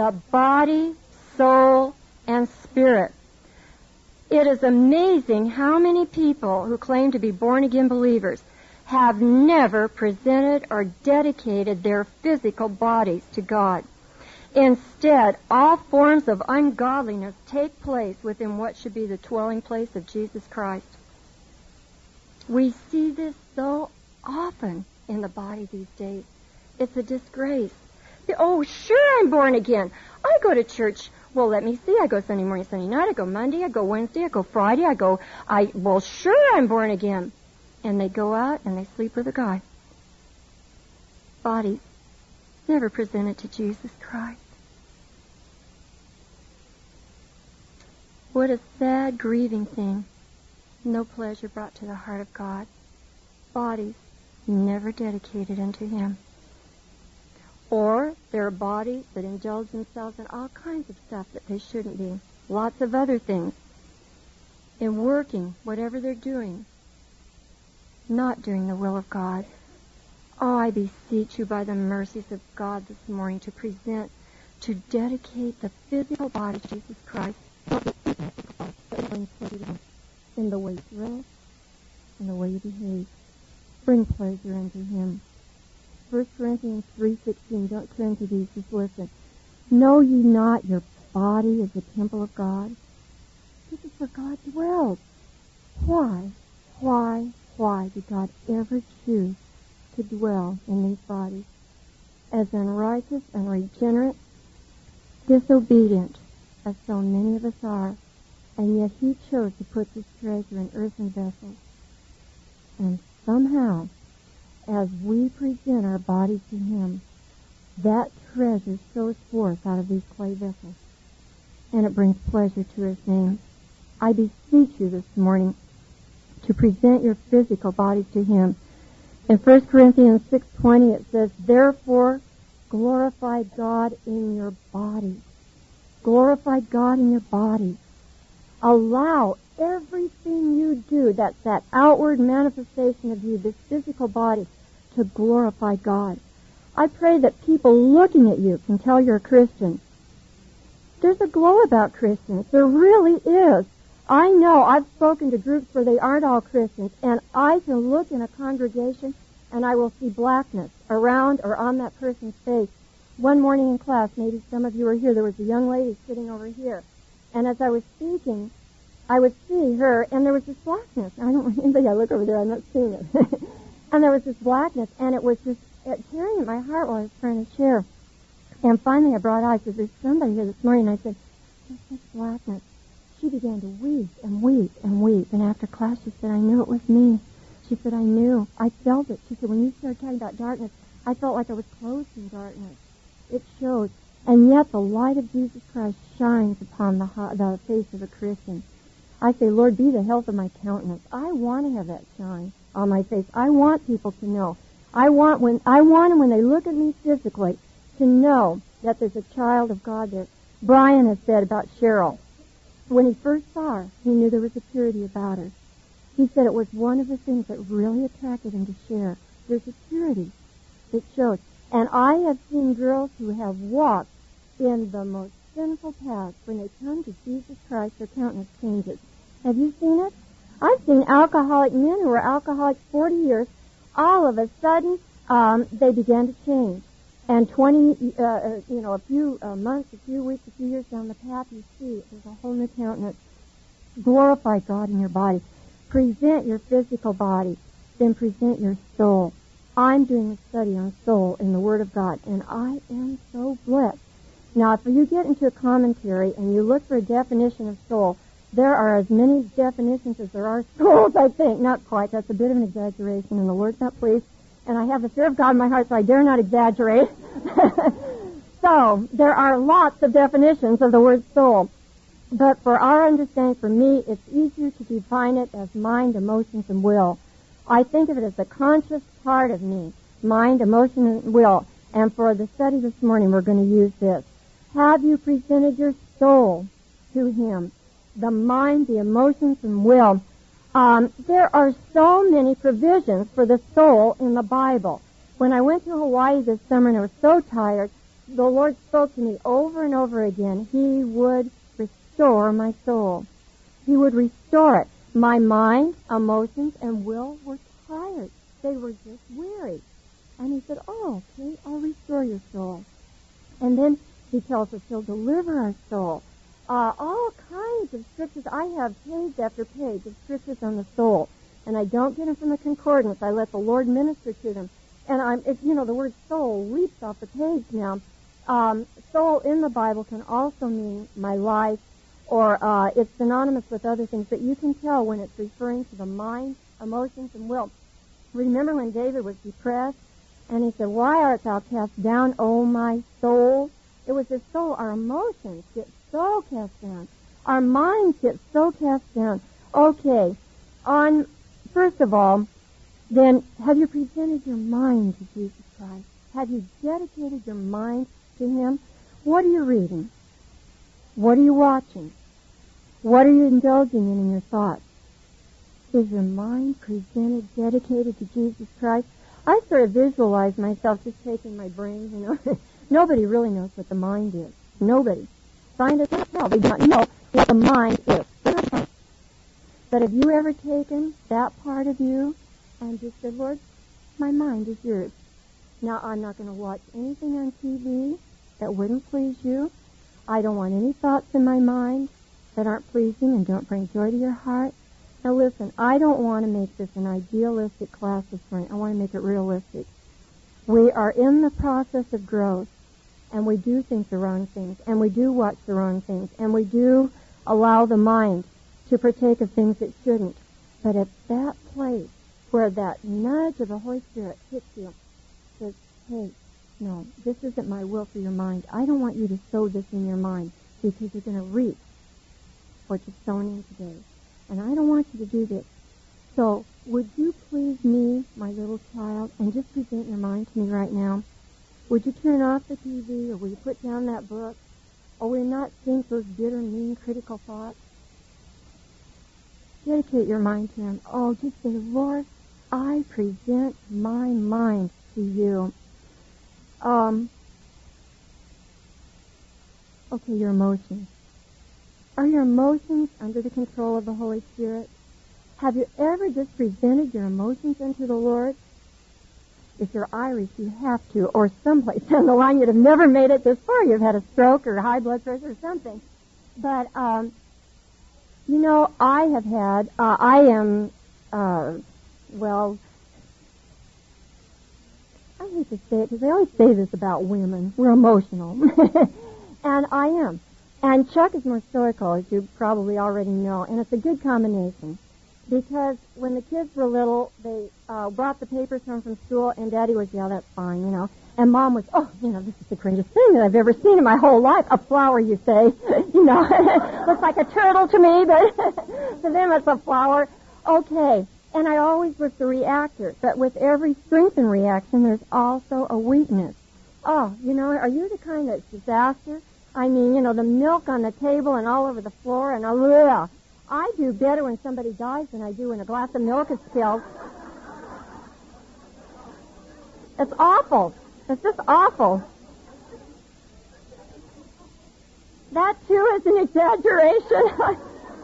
soul, and spirit. It is amazing how many people who claim to be born-again believers have never presented or dedicated their physical bodies to God. Instead, all forms of ungodliness take place within what should be the dwelling place of Jesus Christ. We see this so often in the body these days. It's a disgrace. Oh, sure, I'm born again. I go to church. Well, let me see. I go Sunday morning, Sunday night. I go Monday. I go Wednesday. I go Friday. Well, sure, I'm born again. And they go out and they sleep with a guy. Bodies never presented to Jesus Christ. What a sad, grieving thing. No pleasure brought to the heart of God. Bodies never dedicated unto Him. Or there are bodies that indulge themselves in all kinds of stuff that they shouldn't be. Lots of other things. In working, whatever they're doing, not doing the will of God. Oh, I beseech you by the mercies of God this morning to dedicate the physical body to Jesus Christ in the way you dress, in the way you behave. Bring pleasure unto Him. 1 Corinthians 3:16, don't turn to these, just listen. Know ye not your body is the temple of God? This is where God dwells. Why did God ever choose to dwell in these bodies? As unrighteous, unregenerate, disobedient as so many of us are, and yet He chose to put this treasure in earthen vessels. And somehow, as we present our bodies to Him, that treasure shows forth out of these clay vessels, and it brings pleasure to His name. I beseech you this morning to present your physical bodies to Him. In 1 Corinthians 6:20 it says, therefore glorify God in your body. Glorify God in your body. Allow everything you do, that's that outward manifestation of you, this physical body, to glorify God. I pray that people looking at you can tell you're a Christian. There's a glow about Christians. There really is. I know I've spoken to groups where they aren't all Christians, and I can look in a congregation and I will see blackness around or on that person's face. One morning in class, maybe some of you were here, there was a young lady sitting over here. And as I was speaking, I would see her, and there was this blackness. I don't know, maybe I look over there, I'm not seeing it. And there was this blackness, and it was just tearing at my heart while I was trying to share. And finally I brought out, I said, there's somebody here this morning. And I said, there's this blackness. She began to weep and weep and weep. And after class, she said, I knew it was me. She said, I knew. I felt it. She said, when you started talking about darkness, I felt like I was clothed in darkness. It shows. And yet the light of Jesus Christ shines upon the face of a Christian. I say, Lord, be the health of my countenance. I want to have that shine on my face. I want people to know. I want them when they look at me physically to know that there's a child of God there. Brian has said about Cheryl, when he first saw her, he knew there was a purity about her. He said it was one of the things that really attracted him to share. There's a purity that shows. And I have seen girls who have walked in the most sinful paths. When they come to Jesus Christ, their countenance changes. Have you seen it? I've seen alcoholic men who were alcoholics 40 years. All of a sudden, they began to change. And a few months, a few weeks, a few years down the path, you see there's a whole new countenance. Glorify God in your body. Present your physical body. Then present your soul. I'm doing a study on soul in the Word of God, and I am so blessed. Now, if you get into a commentary and you look for a definition of soul, there are as many definitions as there are souls, I think. Not quite. That's a bit of an exaggeration, and the Lord's not pleased. And I have the fear of God in my heart, so I dare not exaggerate. So, there are lots of definitions of the word soul. But for our understanding, for me, it's easier to define it as mind, emotions, and will. I think of it as the conscious part of me, mind, emotion, and will. And for the study this morning, we're going to use this. Have you presented your soul to Him? The mind, the emotions, and will. There are so many provisions for the soul in the Bible. When I went to Hawaii this summer and I was so tired, the Lord spoke to me over and over again. He would restore my soul. He would restore it. My mind, emotions, and will were tired. They were just weary. And He said, oh, okay, I'll restore your soul. And then He tells us He'll deliver our soul. All kinds of scriptures. I have page after page of scriptures on the soul. And I don't get them from the concordance. I let the Lord minister to them. And the word soul leaps off the page now. Soul in the Bible can also mean my life, or it's synonymous with other things, but you can tell when it's referring to the mind, emotions, and will. Remember when David was depressed, and he said, why art thou cast down, O my soul? It was his soul. Our emotions get so cast down. Our minds get so cast down. Okay, first of all, then, have you presented your mind to Jesus Christ? Have you dedicated your mind to Him? What are you reading? What are you watching? What are you indulging in your thoughts? Is your mind presented, dedicated to Jesus Christ? I sort of visualize myself just taking my brain, Nobody really knows what the mind is. Nobody. Scientists themselves, they do not know what the mind is. But have you ever taken that part of you and just said, Lord, my mind is yours. Now, I'm not going to watch anything on TV that wouldn't please you. I don't want any thoughts in my mind that aren't pleasing and don't bring joy to your heart. Now, listen, I don't want to make this an idealistic class this morning. I want to make it realistic. We are in the process of growth, and we do think the wrong things, and we do watch the wrong things, and we do allow the mind to partake of things it shouldn't. But at that place where that nudge of the Holy Spirit hits you, says, hey, no, this isn't my will for your mind. I don't want you to sow this in your mind because you're going to reap what you've sown in today. And I don't want you to do this. So would you please me, my little child, and just present your mind to me right now? Would you turn off the TV, or will you put down that book? Or will you not think those bitter, mean, critical thoughts? Dedicate your mind to Him. Oh, just say, Lord, I present my mind to you. Okay, your emotions. Are your emotions under the control of the Holy Spirit? Have you ever just presented your emotions unto the Lord? If you're Irish, you have to, or someplace down the line, you'd have never made it this far. You've had a stroke or high blood pressure or something. But, I have had, I hate to say it because they always say this about women. We're emotional. And I am. And Chuck is more stoical, as you probably already know, and it's a good combination. Because when the kids were little, they brought the papers home from school, and Daddy was, yeah, that's fine, And Mom was, this is the greatest thing that I've ever seen in my whole life. A flower, you say. Looks like a turtle to me, but to them it's a flower. Okay. And I always was the reactor. But with every strengthened reaction, there's also a weakness. Are you the kind that's disaster? I mean, the milk on the table and all over the floor and I do better when somebody dies than I do when a glass of milk is spilled. It's awful. It's just awful. That, too, is an exaggeration.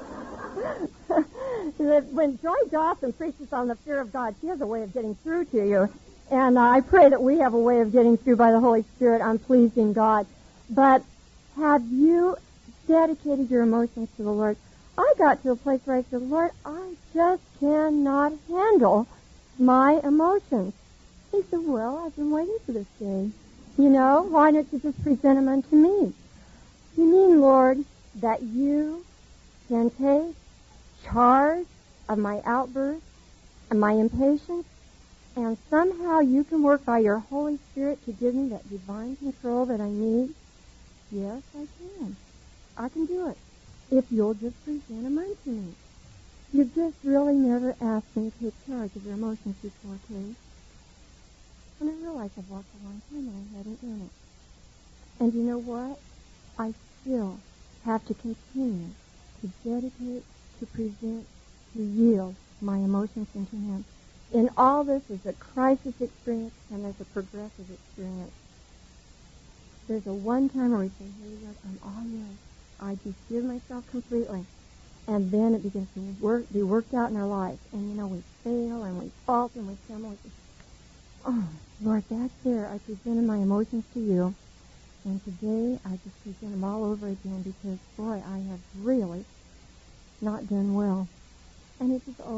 When Joy Dawson preaches on the fear of God, she has a way of getting through to you. And I pray that we have a way of getting through by the Holy Spirit on pleasing God. But have you dedicated your emotions to the Lord? I got to a place where I said, Lord, I just cannot handle my emotions. He said, well, I've been waiting for this day. Why don't you just present them unto me? You mean, Lord, that you can take charge of my outbursts and my impatience, and somehow you can work by your Holy Spirit to give me that divine control that I need? Yes, I can. I can do it. if you'll just present them unto me. You've just really never asked me to take charge of your emotions before, Kay. And I realize I've walked a long time and I hadn't done it. And you know what? I still have to continue to dedicate, to present, to yield my emotions into Him. In all this is a crisis experience and there's a progressive experience. There's a one-time where we say, hey, Lord, I'm all yours. I just give myself completely. And then it begins to be worked out in our lives. And, we fail and we fault and we stumble. And oh, Lord, that's there. I presented my emotions to you. And today I just present them all over again because, boy, I have really not done well. And it's just,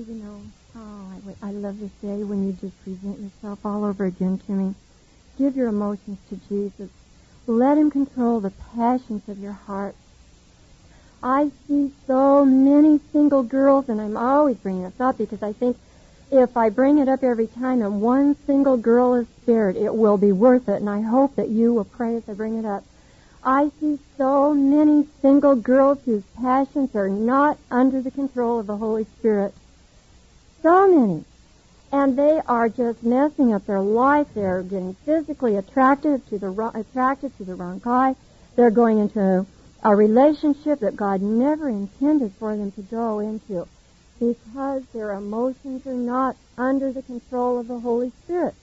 I love this day when you just present yourself all over again to me. Give your emotions to Jesus. Let Him control the passions of your heart. I see so many single girls, and I'm always bringing this up because I think if I bring it up every time and one single girl is spared, it will be worth it, and I hope that you will pray as I bring it up. I see so many single girls whose passions are not under the control of the Holy Spirit. So many. And they are just messing up their life. They're getting physically attracted to the wrong guy. They're going into a relationship that God never intended for them to go into because their emotions are not under the control of the Holy Spirit.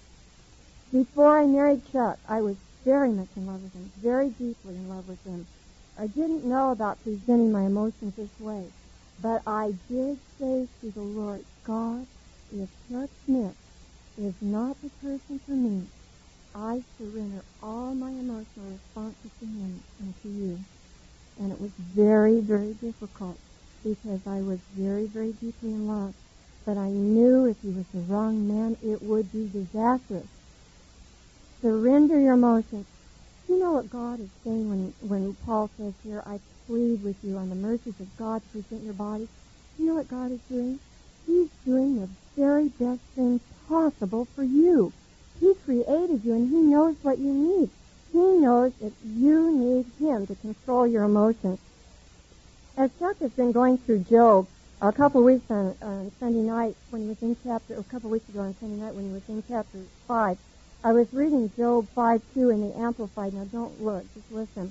Before I married Chuck, I was very much in love with him, very deeply in love with him. I didn't know about presenting my emotions this way, but I did say to the Lord, God, if Chuck Smith is not the person for me, I surrender all my emotional responses to him and to you. And it was very, very difficult because I was very, very deeply in love. But I knew if he was the wrong man, it would be disastrous. Surrender your emotions. You know what God is saying when Paul says here, I plead with you on the mercies of God to present your body? You know what God is doing? He's doing the very best thing possible for you. He created you and He knows what you need. He knows that you need Him to control your emotions. As Chuck has been going through Job, a couple of weeks on Sunday night when he was in a couple of weeks ago on Sunday night when he was in chapter 5, I was reading Job 5:2 in the Amplified. Now don't look, just listen.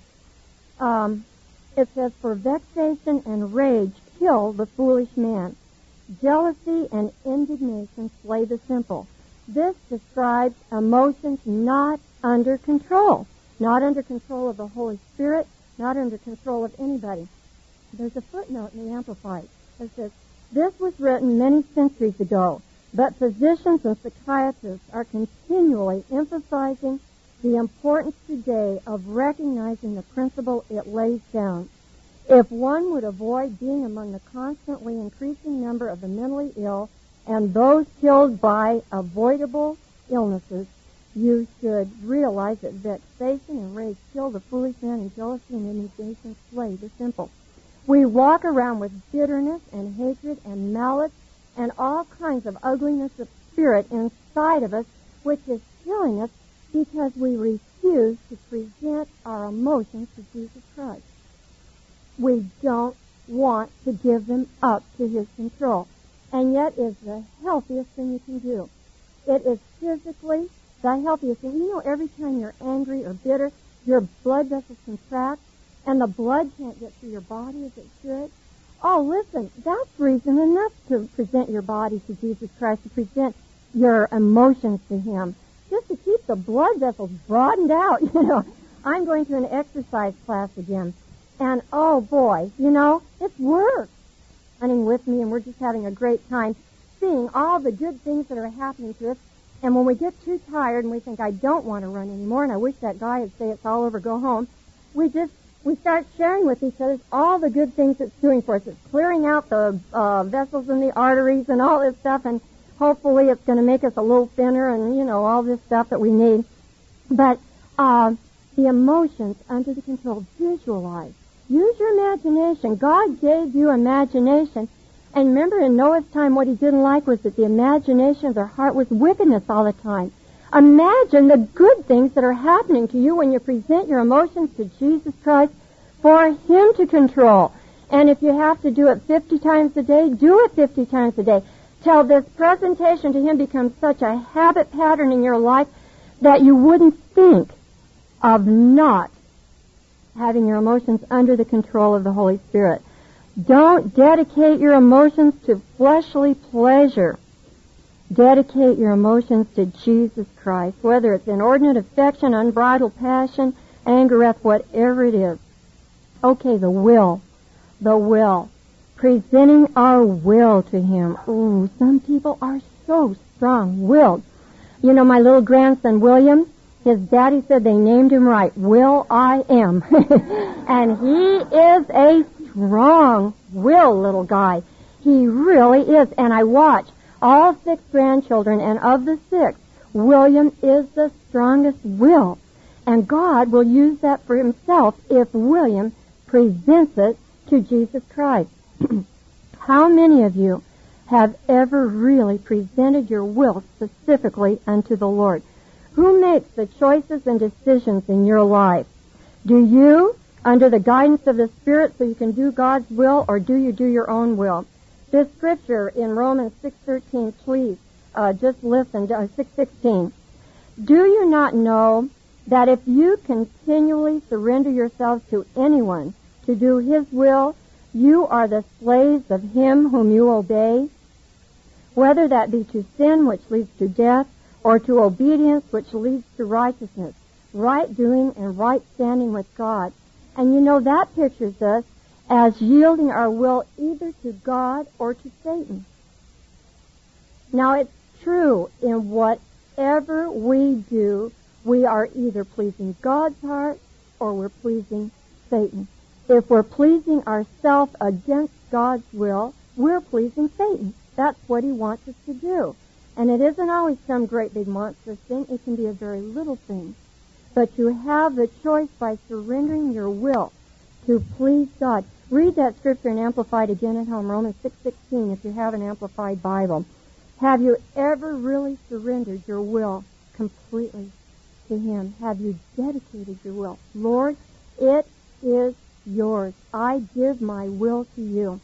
It says, for vexation and rage kill the foolish man. Jealousy and indignation slay the simple. This describes emotions not under control. Not under control of the Holy Spirit, not under control of anybody. There's a footnote in the Amplified that says, this was written many centuries ago, but physicians and psychiatrists are continually emphasizing the importance today of recognizing the principle it lays down. If one would avoid being among the constantly increasing number of the mentally ill and those killed by avoidable illnesses, you should realize that vexation and rage kill the foolish man and jealousy and indignation slay the simple. We walk around with bitterness and hatred and malice and all kinds of ugliness of spirit inside of us, which is killing us because we refuse to present our emotions to Jesus Christ. We don't want to give them up to His control. And yet it's the healthiest thing you can do. It is physically the healthiest thing. You know, every time you're angry or bitter, your blood vessels contract, and the blood can't get through your body as it should. Oh, listen, that's reason enough to present your body to Jesus Christ, to present your emotions to Him, just to keep the blood vessels broadened out. I'm going to an exercise class again, and oh boy, it's work running with me, and we're just having a great time seeing all the good things that are happening to us. And when we get too tired and we think, I don't want to run anymore, and I wish that guy would say it's all over, go home, we start sharing with each other all the good things it's doing for us. It's clearing out the vessels in the arteries and all this stuff, and hopefully it's going to make us a little thinner and, all this stuff that we need. But the emotions under the control, visualize. Use your imagination. God gave you imagination. And remember, in Noah's time, what he didn't like was that the imagination of their heart was wickedness all the time. Imagine the good things that are happening to you when you present your emotions to Jesus Christ. for Him to control. And if you have to do it 50 times a day, do it 50 times a day. Till this presentation to Him becomes such a habit pattern in your life that you wouldn't think of not having your emotions under the control of the Holy Spirit. Don't dedicate your emotions to fleshly pleasure. Dedicate your emotions to Jesus Christ, whether it's inordinate affection, unbridled passion, anger, wrath, whatever it is. Okay, the will. Presenting our will to Him. Ooh, some people are so strong-willed. You know, my little grandson, William, his daddy said they named him right, Will I Am. And he is a strong-willed little guy. He really is. And I watch all 6 grandchildren, and of the 6, William is the strongest will. And God will use that for Himself if William presents it to Jesus Christ. How many of you have ever really presented your will specifically unto the Lord? Who makes the choices and decisions in your life? Do you, under the guidance of the Spirit, so you can do God's will, or do you do your own will? This scripture in Romans 6:13, please, just listen, 6:16. Do you not know that if you continually surrender yourselves to anyone to do His will, you are the slaves of Him whom you obey, whether that be to sin, which leads to death, or to obedience, which leads to righteousness, right doing and right standing with God. And you know, that pictures us as yielding our will either to God or to Satan. Now, it's true, in whatever we do, we are either pleasing God's heart or we're pleasing Satan. If we're pleasing ourselves against God's will, we're pleasing Satan. That's what he wants us to do. And it isn't always some great big monstrous thing. It can be a very little thing. But you have the choice by surrendering your will to please God. Read that scripture in Amplified again at home, Romans 6:16, if you have an Amplified Bible. Have you ever really surrendered your will completely to Him? Have you dedicated your will? Lord, it is yours. I give my will to you.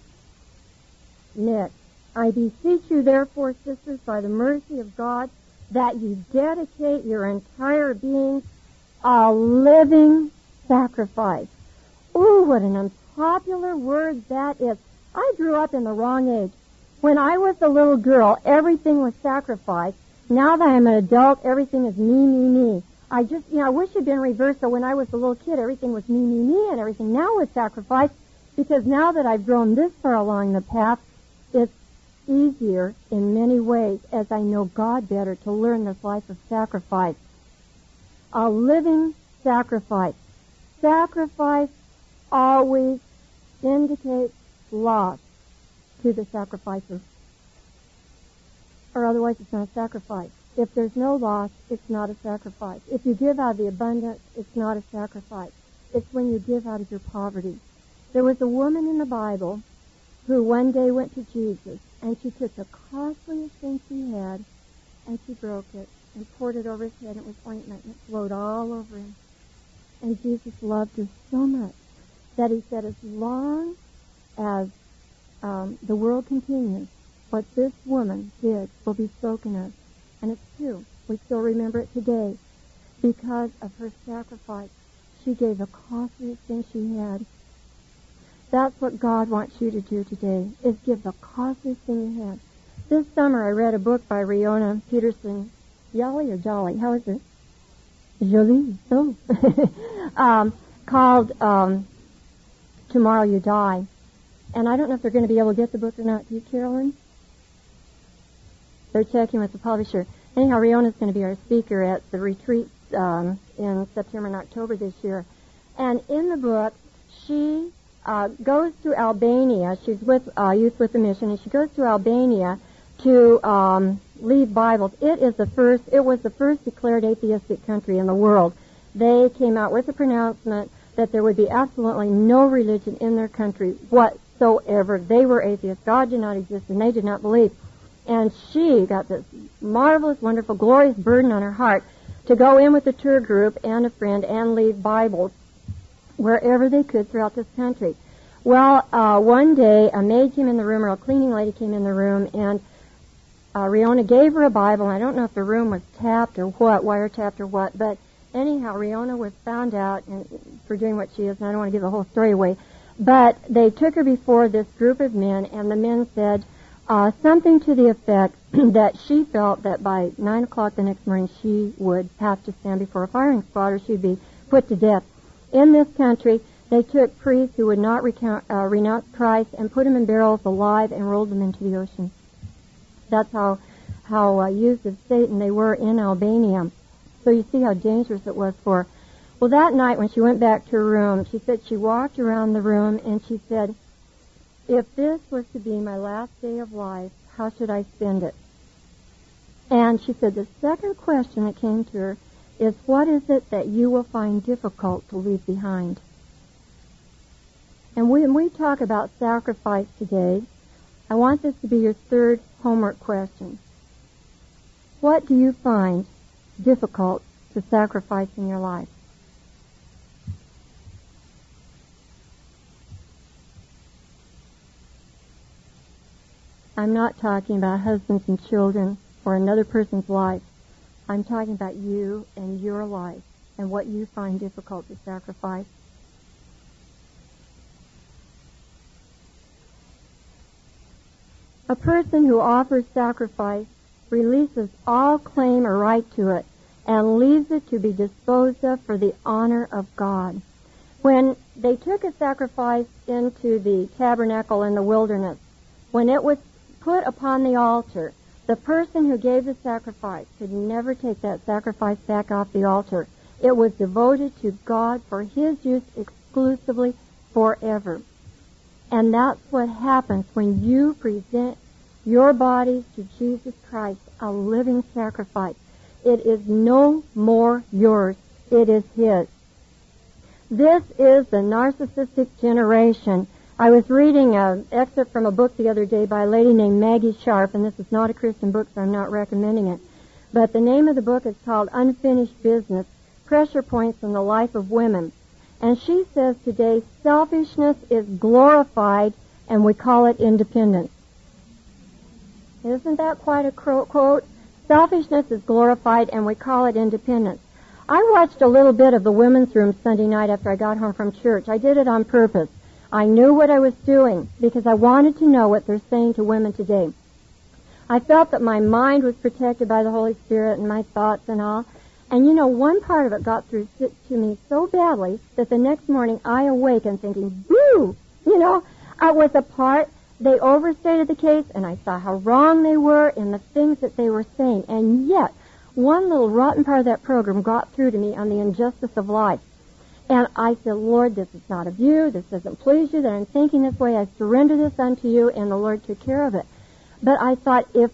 Next, I beseech you, therefore, sisters, by the mercy of God, that you dedicate your entire being a living sacrifice. Ooh, what an unpopular word that is. I grew up in the wrong age. When I was a little girl, everything was sacrifice. Now that I'm an adult, everything is me, me, me. I wish it had been reversed, so when I was a little kid, everything was me, me, me, and everything now was sacrifice, because now that I've grown this far along the path, it's easier in many ways, as I know God better, to learn this life of sacrifice. A living sacrifice. Sacrifice always indicates loss to the sacrificer, or otherwise it's not a sacrifice. If there's no loss, it's not a sacrifice. If you give out of the abundance, it's not a sacrifice. It's when you give out of your poverty. There was a woman in the Bible who one day went to Jesus, and she took the costliest thing she had, and she broke it and poured it over his head, and it was ointment, and it flowed all over him. And Jesus loved her so much that he said, as long as the world continues, what this woman did will be spoken of. And it's true. We still remember it today. Because of her sacrifice, she gave the costliest thing she had. That's what God wants you to do today, is give the costliest thing you have. This summer I read a book by Riona Peterson. Yali or Jolly? How is it? Jolie. Oh. Called Tomorrow You Die. And I don't know if they're going to be able to get the book or not. Do you, Carolyn? They're checking with the publisher. Anyhow, Riona's going to be our speaker at the retreat in September and October this year. And in the book, she goes to Albania. She's with Youth with a Mission, and she goes to Albania to leave Bibles. It was the first declared atheistic country in the world. They came out with a pronouncement that there would be absolutely no religion in their country whatsoever. They were atheists. God did not exist, and they did not believe. And she got this marvelous, wonderful, glorious burden on her heart to go in with a tour group and a friend and leave Bibles wherever they could throughout this country. Well, one day a maid came in the room, or a cleaning lady came in the room, and Riona gave her a Bible. I don't know if the room was tapped or what, wiretapped or what, but anyhow, Riona was found out for doing what she is, and I don't want to give the whole story away, but they took her before this group of men, and the men said something to the effect that she felt that by 9 o'clock the next morning she would have to stand before a firing squad or she'd be put to death. In this country, they took priests who would not renounce Christ and put them in barrels alive and rolled them into the ocean. That's how used of Satan they were in Albania. So you see how dangerous it was for her. Well, that night when she went back to her room, she said she walked around the room and she said, if this was to be my last day of life, how should I spend it? And she said the second question that came to her is, what is it that you will find difficult to leave behind? And when we talk about sacrifice today, I want this to be your third homework question. What do you find difficult to sacrifice in your life? I'm not talking about husbands and children or another person's life. I'm talking about you and your life and what you find difficult to sacrifice. A person who offers sacrifice releases all claim or right to it and leaves it to be disposed of for the honor of God. When they took a sacrifice into the tabernacle in the wilderness, when it was put upon the altar, the person who gave the sacrifice could never take that sacrifice back off the altar. It was devoted to God for His use exclusively forever. And that's what happens when you present your bodies to Jesus Christ, a living sacrifice. It is no more yours. It is His. This is the narcissistic generation. I was reading an excerpt from a book the other day by a lady named Maggie Sharp, and this is not a Christian book, so I'm not recommending it. But the name of the book is called Unfinished Business, Pressure Points in the Life of Women. And she says today, selfishness is glorified, and we call it independence. Isn't that quite a quote? Selfishness is glorified, and we call it independence. I watched a little bit of the women's room Sunday night after I got home from church. I did it on purpose. I knew what I was doing because I wanted to know what they're saying to women today. I felt that my mind was protected by the Holy Spirit and my thoughts and all. And you know, one part of it got through to me so badly that the next morning I awakened thinking, boo! You know, I was a part. They overstated the case, and I saw how wrong they were in the things that they were saying. And yet, one little rotten part of that program got through to me on the injustice of life. And I said, Lord, this is not of you. This doesn't please you that I'm thinking this way. I surrender this unto you, and the Lord took care of it. But I thought, if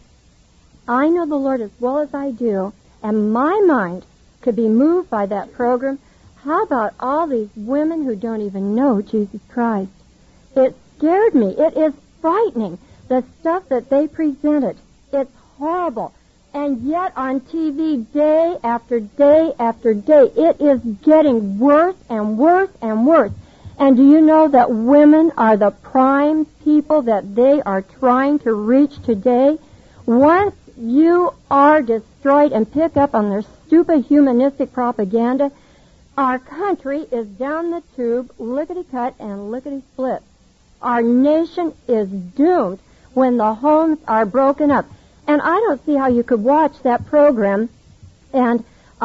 I know the Lord as well as I do, and my mind could be moved by that program, how about all these women who don't even know Jesus Christ? It scared me. It is frightening, the stuff that they presented. It's horrible. And yet on TV, day after day after day, it is getting worse and worse and worse. And do you know that women are the prime people that they are trying to reach today? Once you are destroyed and pick up on their stupid humanistic propaganda, our country is down the tube, lickety-cut and lickety-split. Our nation is doomed when the homes are broken up. And I don't see how you could watch that program and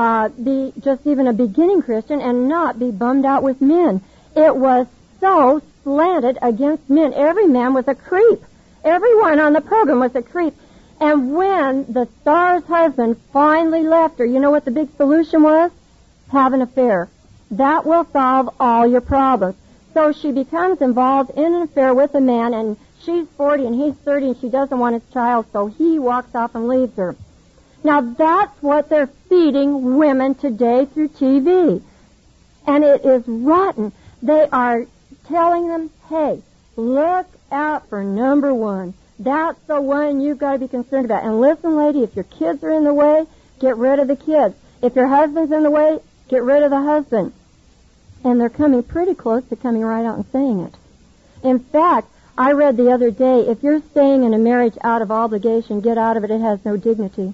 be just even a beginning Christian and not be bummed out with men. It was so slanted against men. Every man was a creep. Everyone on the program was a creep. And when the star's husband finally left her, you know what the big solution was? Have an affair. That will solve all your problems. So she becomes involved in an affair with a man, and she's 40 and he's 30 and she doesn't want his child, so he walks off and leaves her. Now that's what they're feeding women today through TV. And it is rotten. They are telling them, hey, look out for number one. That's the one you've got to be concerned about. And listen, lady, if your kids are in the way, get rid of the kids. If your husband's in the way, get rid of the husband. And they're coming pretty close to coming right out and saying it. In fact, I read the other day, if you're staying in a marriage out of obligation, get out of it. It has no dignity.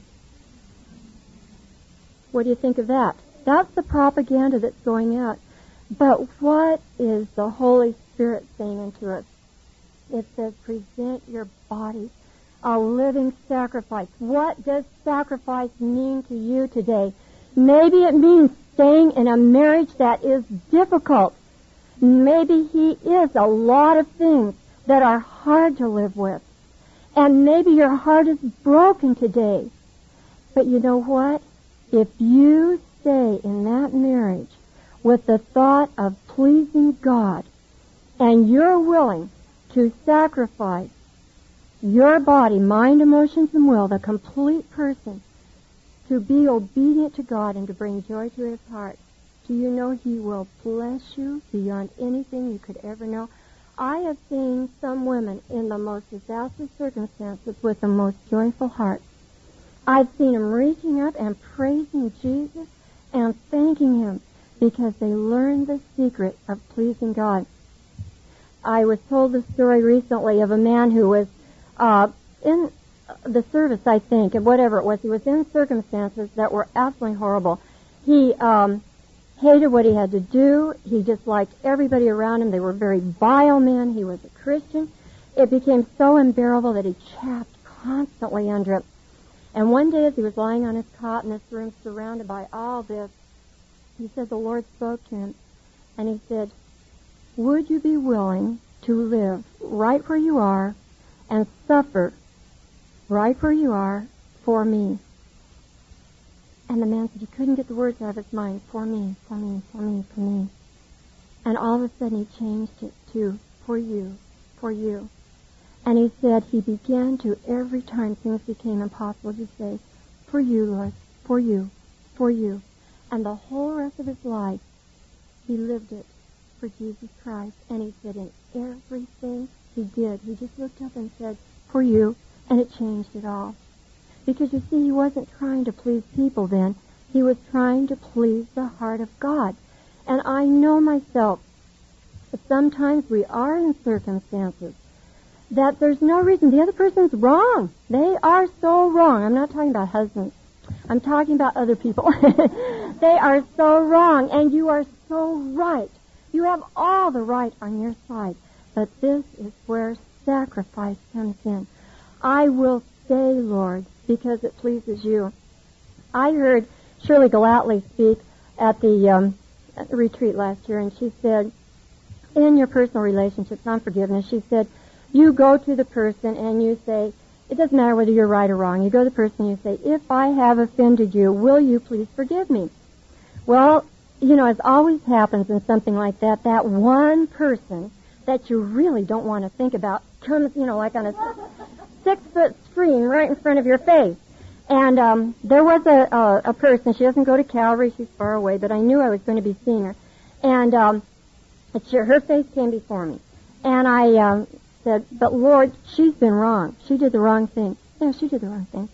What do you think of that? That's the propaganda that's going out. But what is the Holy Spirit saying unto us? It says, present your body a living sacrifice. What does sacrifice mean to you today? Maybe it means staying in a marriage that is difficult. Maybe he is a lot of things that are hard to live with. And maybe your heart is broken today. But you know what? If you stay in that marriage with the thought of pleasing God, and you're willing to sacrifice your body, mind, emotions, and will, the complete person, to be obedient to God and to bring joy to his heart, do you know he will bless you beyond anything you could ever know? I have seen some women in the most disastrous circumstances with the most joyful hearts. I've seen them reaching up and praising Jesus and thanking him because they learned the secret of pleasing God. I was told the story recently of a man who was in the service, I think, and whatever it was. He was in circumstances that were absolutely horrible. He hated what he had to do. He disliked everybody around him. They were very vile men. He was a Christian. It became so unbearable that he chapped constantly under it. And one day as he was lying on his cot in this room surrounded by all this, he said the Lord spoke to him, and he said, would you be willing to live right where you are and suffer right where you are for me? And the man said he couldn't get the words out of his mind, for me, for me, for me, for me. And all of a sudden he changed it to, for you, for you. And he said he began to, every time things became impossible, to say, for you, Lord, for you, for you. And the whole rest of his life, he lived it for Jesus Christ. And he said in everything he did, he just looked up and said, for you, and it changed it all. Because you see, he wasn't trying to please people then. He was trying to please the heart of God. And I know myself that sometimes we are in circumstances that there's no reason. The other person's wrong. They are so wrong. I'm not talking about husbands. I'm talking about other people. They are so wrong, and you are so right. You have all the right on your side. But this is where sacrifice comes in. I will stay, Lord, because it pleases you. I heard Shirley Gallatley speak at the retreat last year, and she said, in your personal relationships on forgiveness, she said, you go to the person and you say, it doesn't matter whether you're right or wrong. You go to the person and you say, if I have offended you, will you please forgive me? Well, you know, as always happens in something like that, that one person that you really don't want to think about comes, you know, like on a 6-foot screen right in front of your face. And there was a person, she doesn't go to Calvary, she's far away, but I knew I was going to be seeing her. And her face came before me. And I said, but Lord, she's been wrong. She did the wrong thing. Yeah, she did the wrong thing.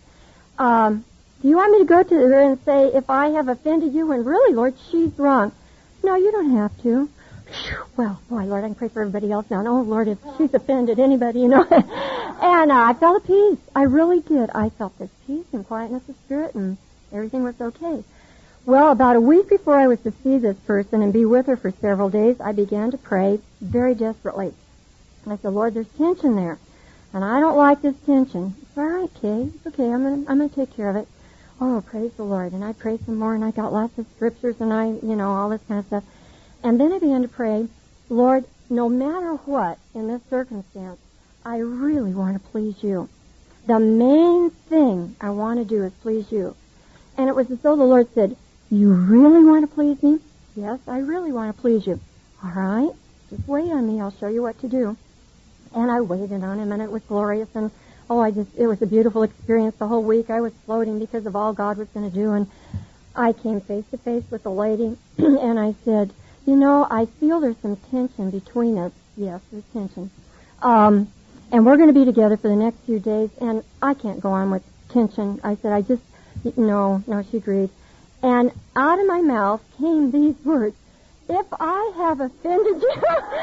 Do you want me to go to her and say, if I have offended you, and really, Lord, she's wrong? No, you don't have to. Well, boy, Lord, I can pray for everybody else now. And, oh, Lord, if she's offended anybody, you know. And I felt a peace. I really did. I felt this peace and quietness of spirit, and everything was okay. Well, about a week before I was to see this person and be with her for several days, I began to pray very desperately. I said, Lord, there's tension there, and I don't like this tension. It's all right, Kay. It's okay. I'm gonna take care of it. Oh, praise the Lord. And I prayed some more, and I got lots of scriptures, and all this kind of stuff. And then I began to pray, Lord, no matter what in this circumstance, I really want to please you. The main thing I want to do is please you. And it was as though the Lord said, you really want to please me? Yes, I really want to please you. All right, just wait on me. I'll show you what to do. And I waited on him, and it was glorious. And, it was a beautiful experience the whole week. I was floating because of all God was going to do. And I came face to face with the lady, and I said, I feel there's some tension between us. Yes, there's tension. And we're going to be together for the next few days, and I can't go on with tension. I said, no, she agreed. And out of my mouth came these words, if I have offended you,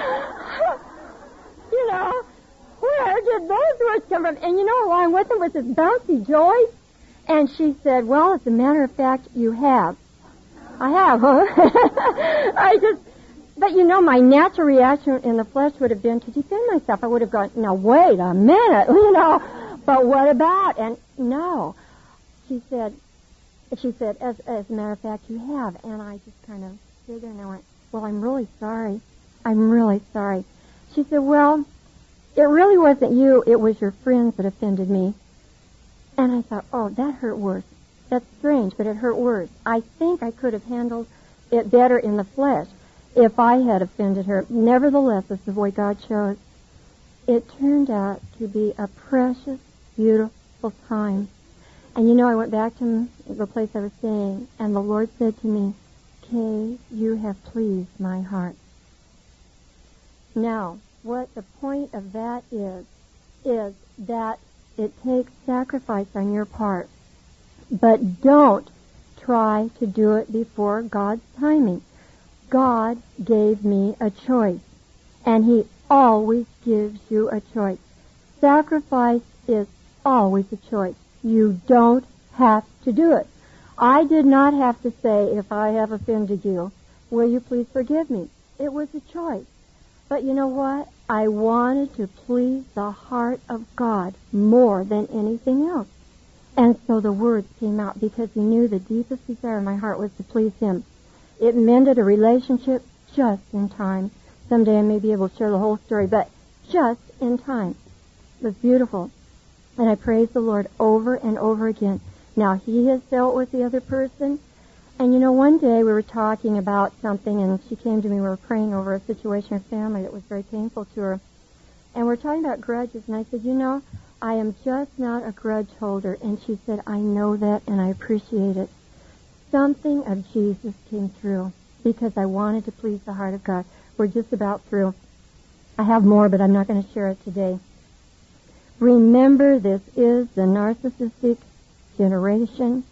where did those words come from? And along with them was this bouncy joy. And she said, well, as a matter of fact, you have. I have, huh? But my natural reaction in the flesh would have been to defend myself. I would have gone, now wait a minute, but what about? And no. She said, as a matter of fact, you have. And I just kind of stood there and I went, well, I'm really sorry. I'm really sorry. She said, well, it really wasn't you. It was your friends that offended me. And I thought, oh, that hurt worse. That's strange, but it hurt worse. I think I could have handled it better in the flesh if I had offended her. Nevertheless, that's the way God chose. It turned out to be a precious, beautiful time. And I went back to the place I was staying, and the Lord said to me, Kay, you have pleased my heart. Now, what the point of that is that it takes sacrifice on your part. But don't try to do it before God's timing. God gave me a choice, and He always gives you a choice. Sacrifice is always a choice. You don't have to do it. I did not have to say, if I have offended you, will you please forgive me? It was a choice. But you know what? I wanted to please the heart of God more than anything else. And so the words came out because He knew the deepest desire in my heart was to please Him. It mended a relationship just in time. Someday I may be able to share the whole story, but just in time. It was beautiful. And I praise the Lord over and over again. Now, He has dealt with the other person. And one day we were talking about something, and she came to me. We were praying over a situation in her family that was very painful to her. And we're talking about grudges. And I said, I am just not a grudge holder. And she said, I know that, and I appreciate it. Something of Jesus came through because I wanted to please the heart of God. We're just about through. I have more, but I'm not going to share it today. Remember, this is the narcissistic generation.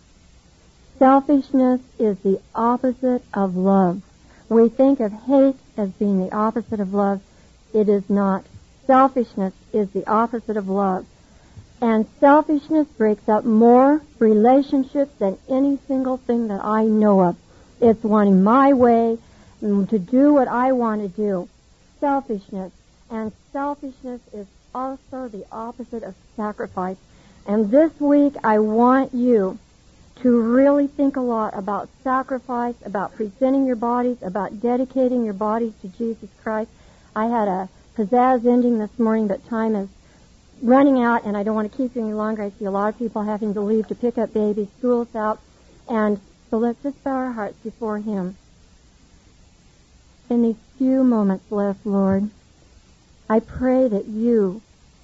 Selfishness is the opposite of love. We think of hate as being the opposite of love. It is not. Selfishness is the opposite of love. And selfishness breaks up more relationships than any single thing that I know of. It's wanting my way, to do what I want to do. Selfishness. And selfishness is also the opposite of sacrifice. And this week I want you to really think a lot about sacrifice, about presenting your bodies, about dedicating your bodies to Jesus Christ. I had a pizzazz ending this morning, but time is running out, and I don't want to keep you any longer. I see a lot of people having to leave to pick up babies. School's out. And so let's just bow our hearts before Him. In these few moments left, Lord, I pray that You,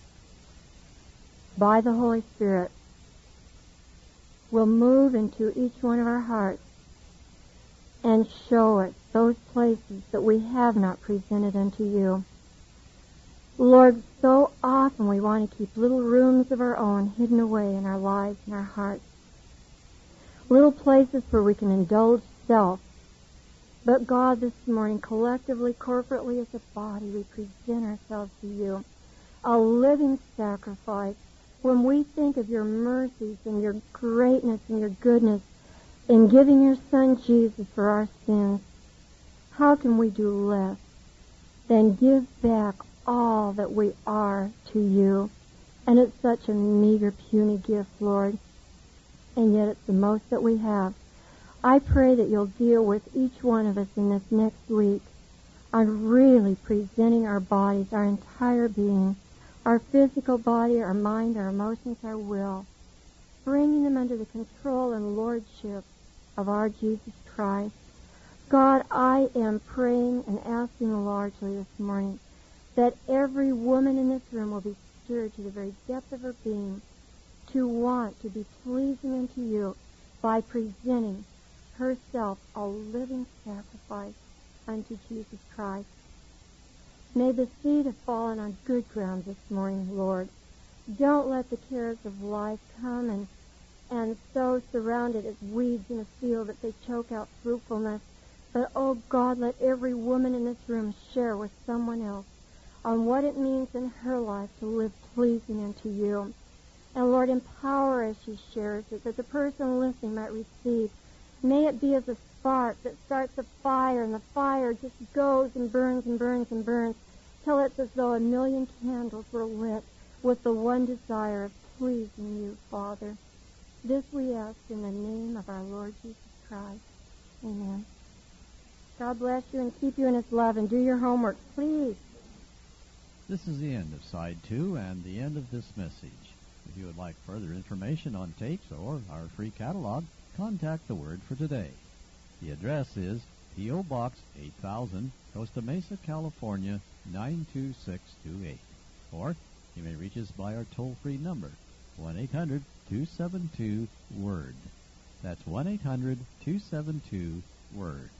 by the Holy Spirit, will move into each one of our hearts and show us those places that we have not presented unto You. Lord, so often we want to keep little rooms of our own hidden away in our lives and our hearts. Little places where we can indulge self. But God, this morning, collectively, corporately, as a body, we present ourselves to You, a living sacrifice. When we think of Your mercies and Your greatness and Your goodness in giving Your Son Jesus for our sins, how can we do less than give back all that we are to You? And it's such a meager, puny gift, Lord, and yet it's the most that we have. I pray that You'll deal with each one of us in this next week on really presenting our bodies, our entire being, our physical body, our mind, our emotions, our will, bringing them under the control and lordship of our Jesus Christ. God, I am praying and asking largely this morning that every woman in this room will be stirred to the very depth of her being to want to be pleasing unto You by presenting herself a living sacrifice unto Jesus Christ. May the seed have fallen on good ground this morning, Lord. Don't let the cares of life come and so surround it as weeds in a field that they choke out fruitfulness. But, oh God, let every woman in this room share with someone else on what it means in her life to live pleasing unto you. And Lord, empower as she shares it, that the person listening might receive. May it be as a spark that starts a fire, and the fire just goes and burns and burns and burns, till it's as though 1,000,000 candles were lit with the one desire of pleasing you, Father. This we ask in the name of our Lord Jesus Christ. Amen. God bless you and keep you in His love, and do your homework, please. This is the end of Side 2 and the end of this message. If you would like further information on tapes or our free catalog, contact the Word for Today. The address is P.O. Box 8000, Costa Mesa, California, 92628. Or you may reach us by our toll-free number, 1-800-272-WORD. That's 1-800-272-WORD.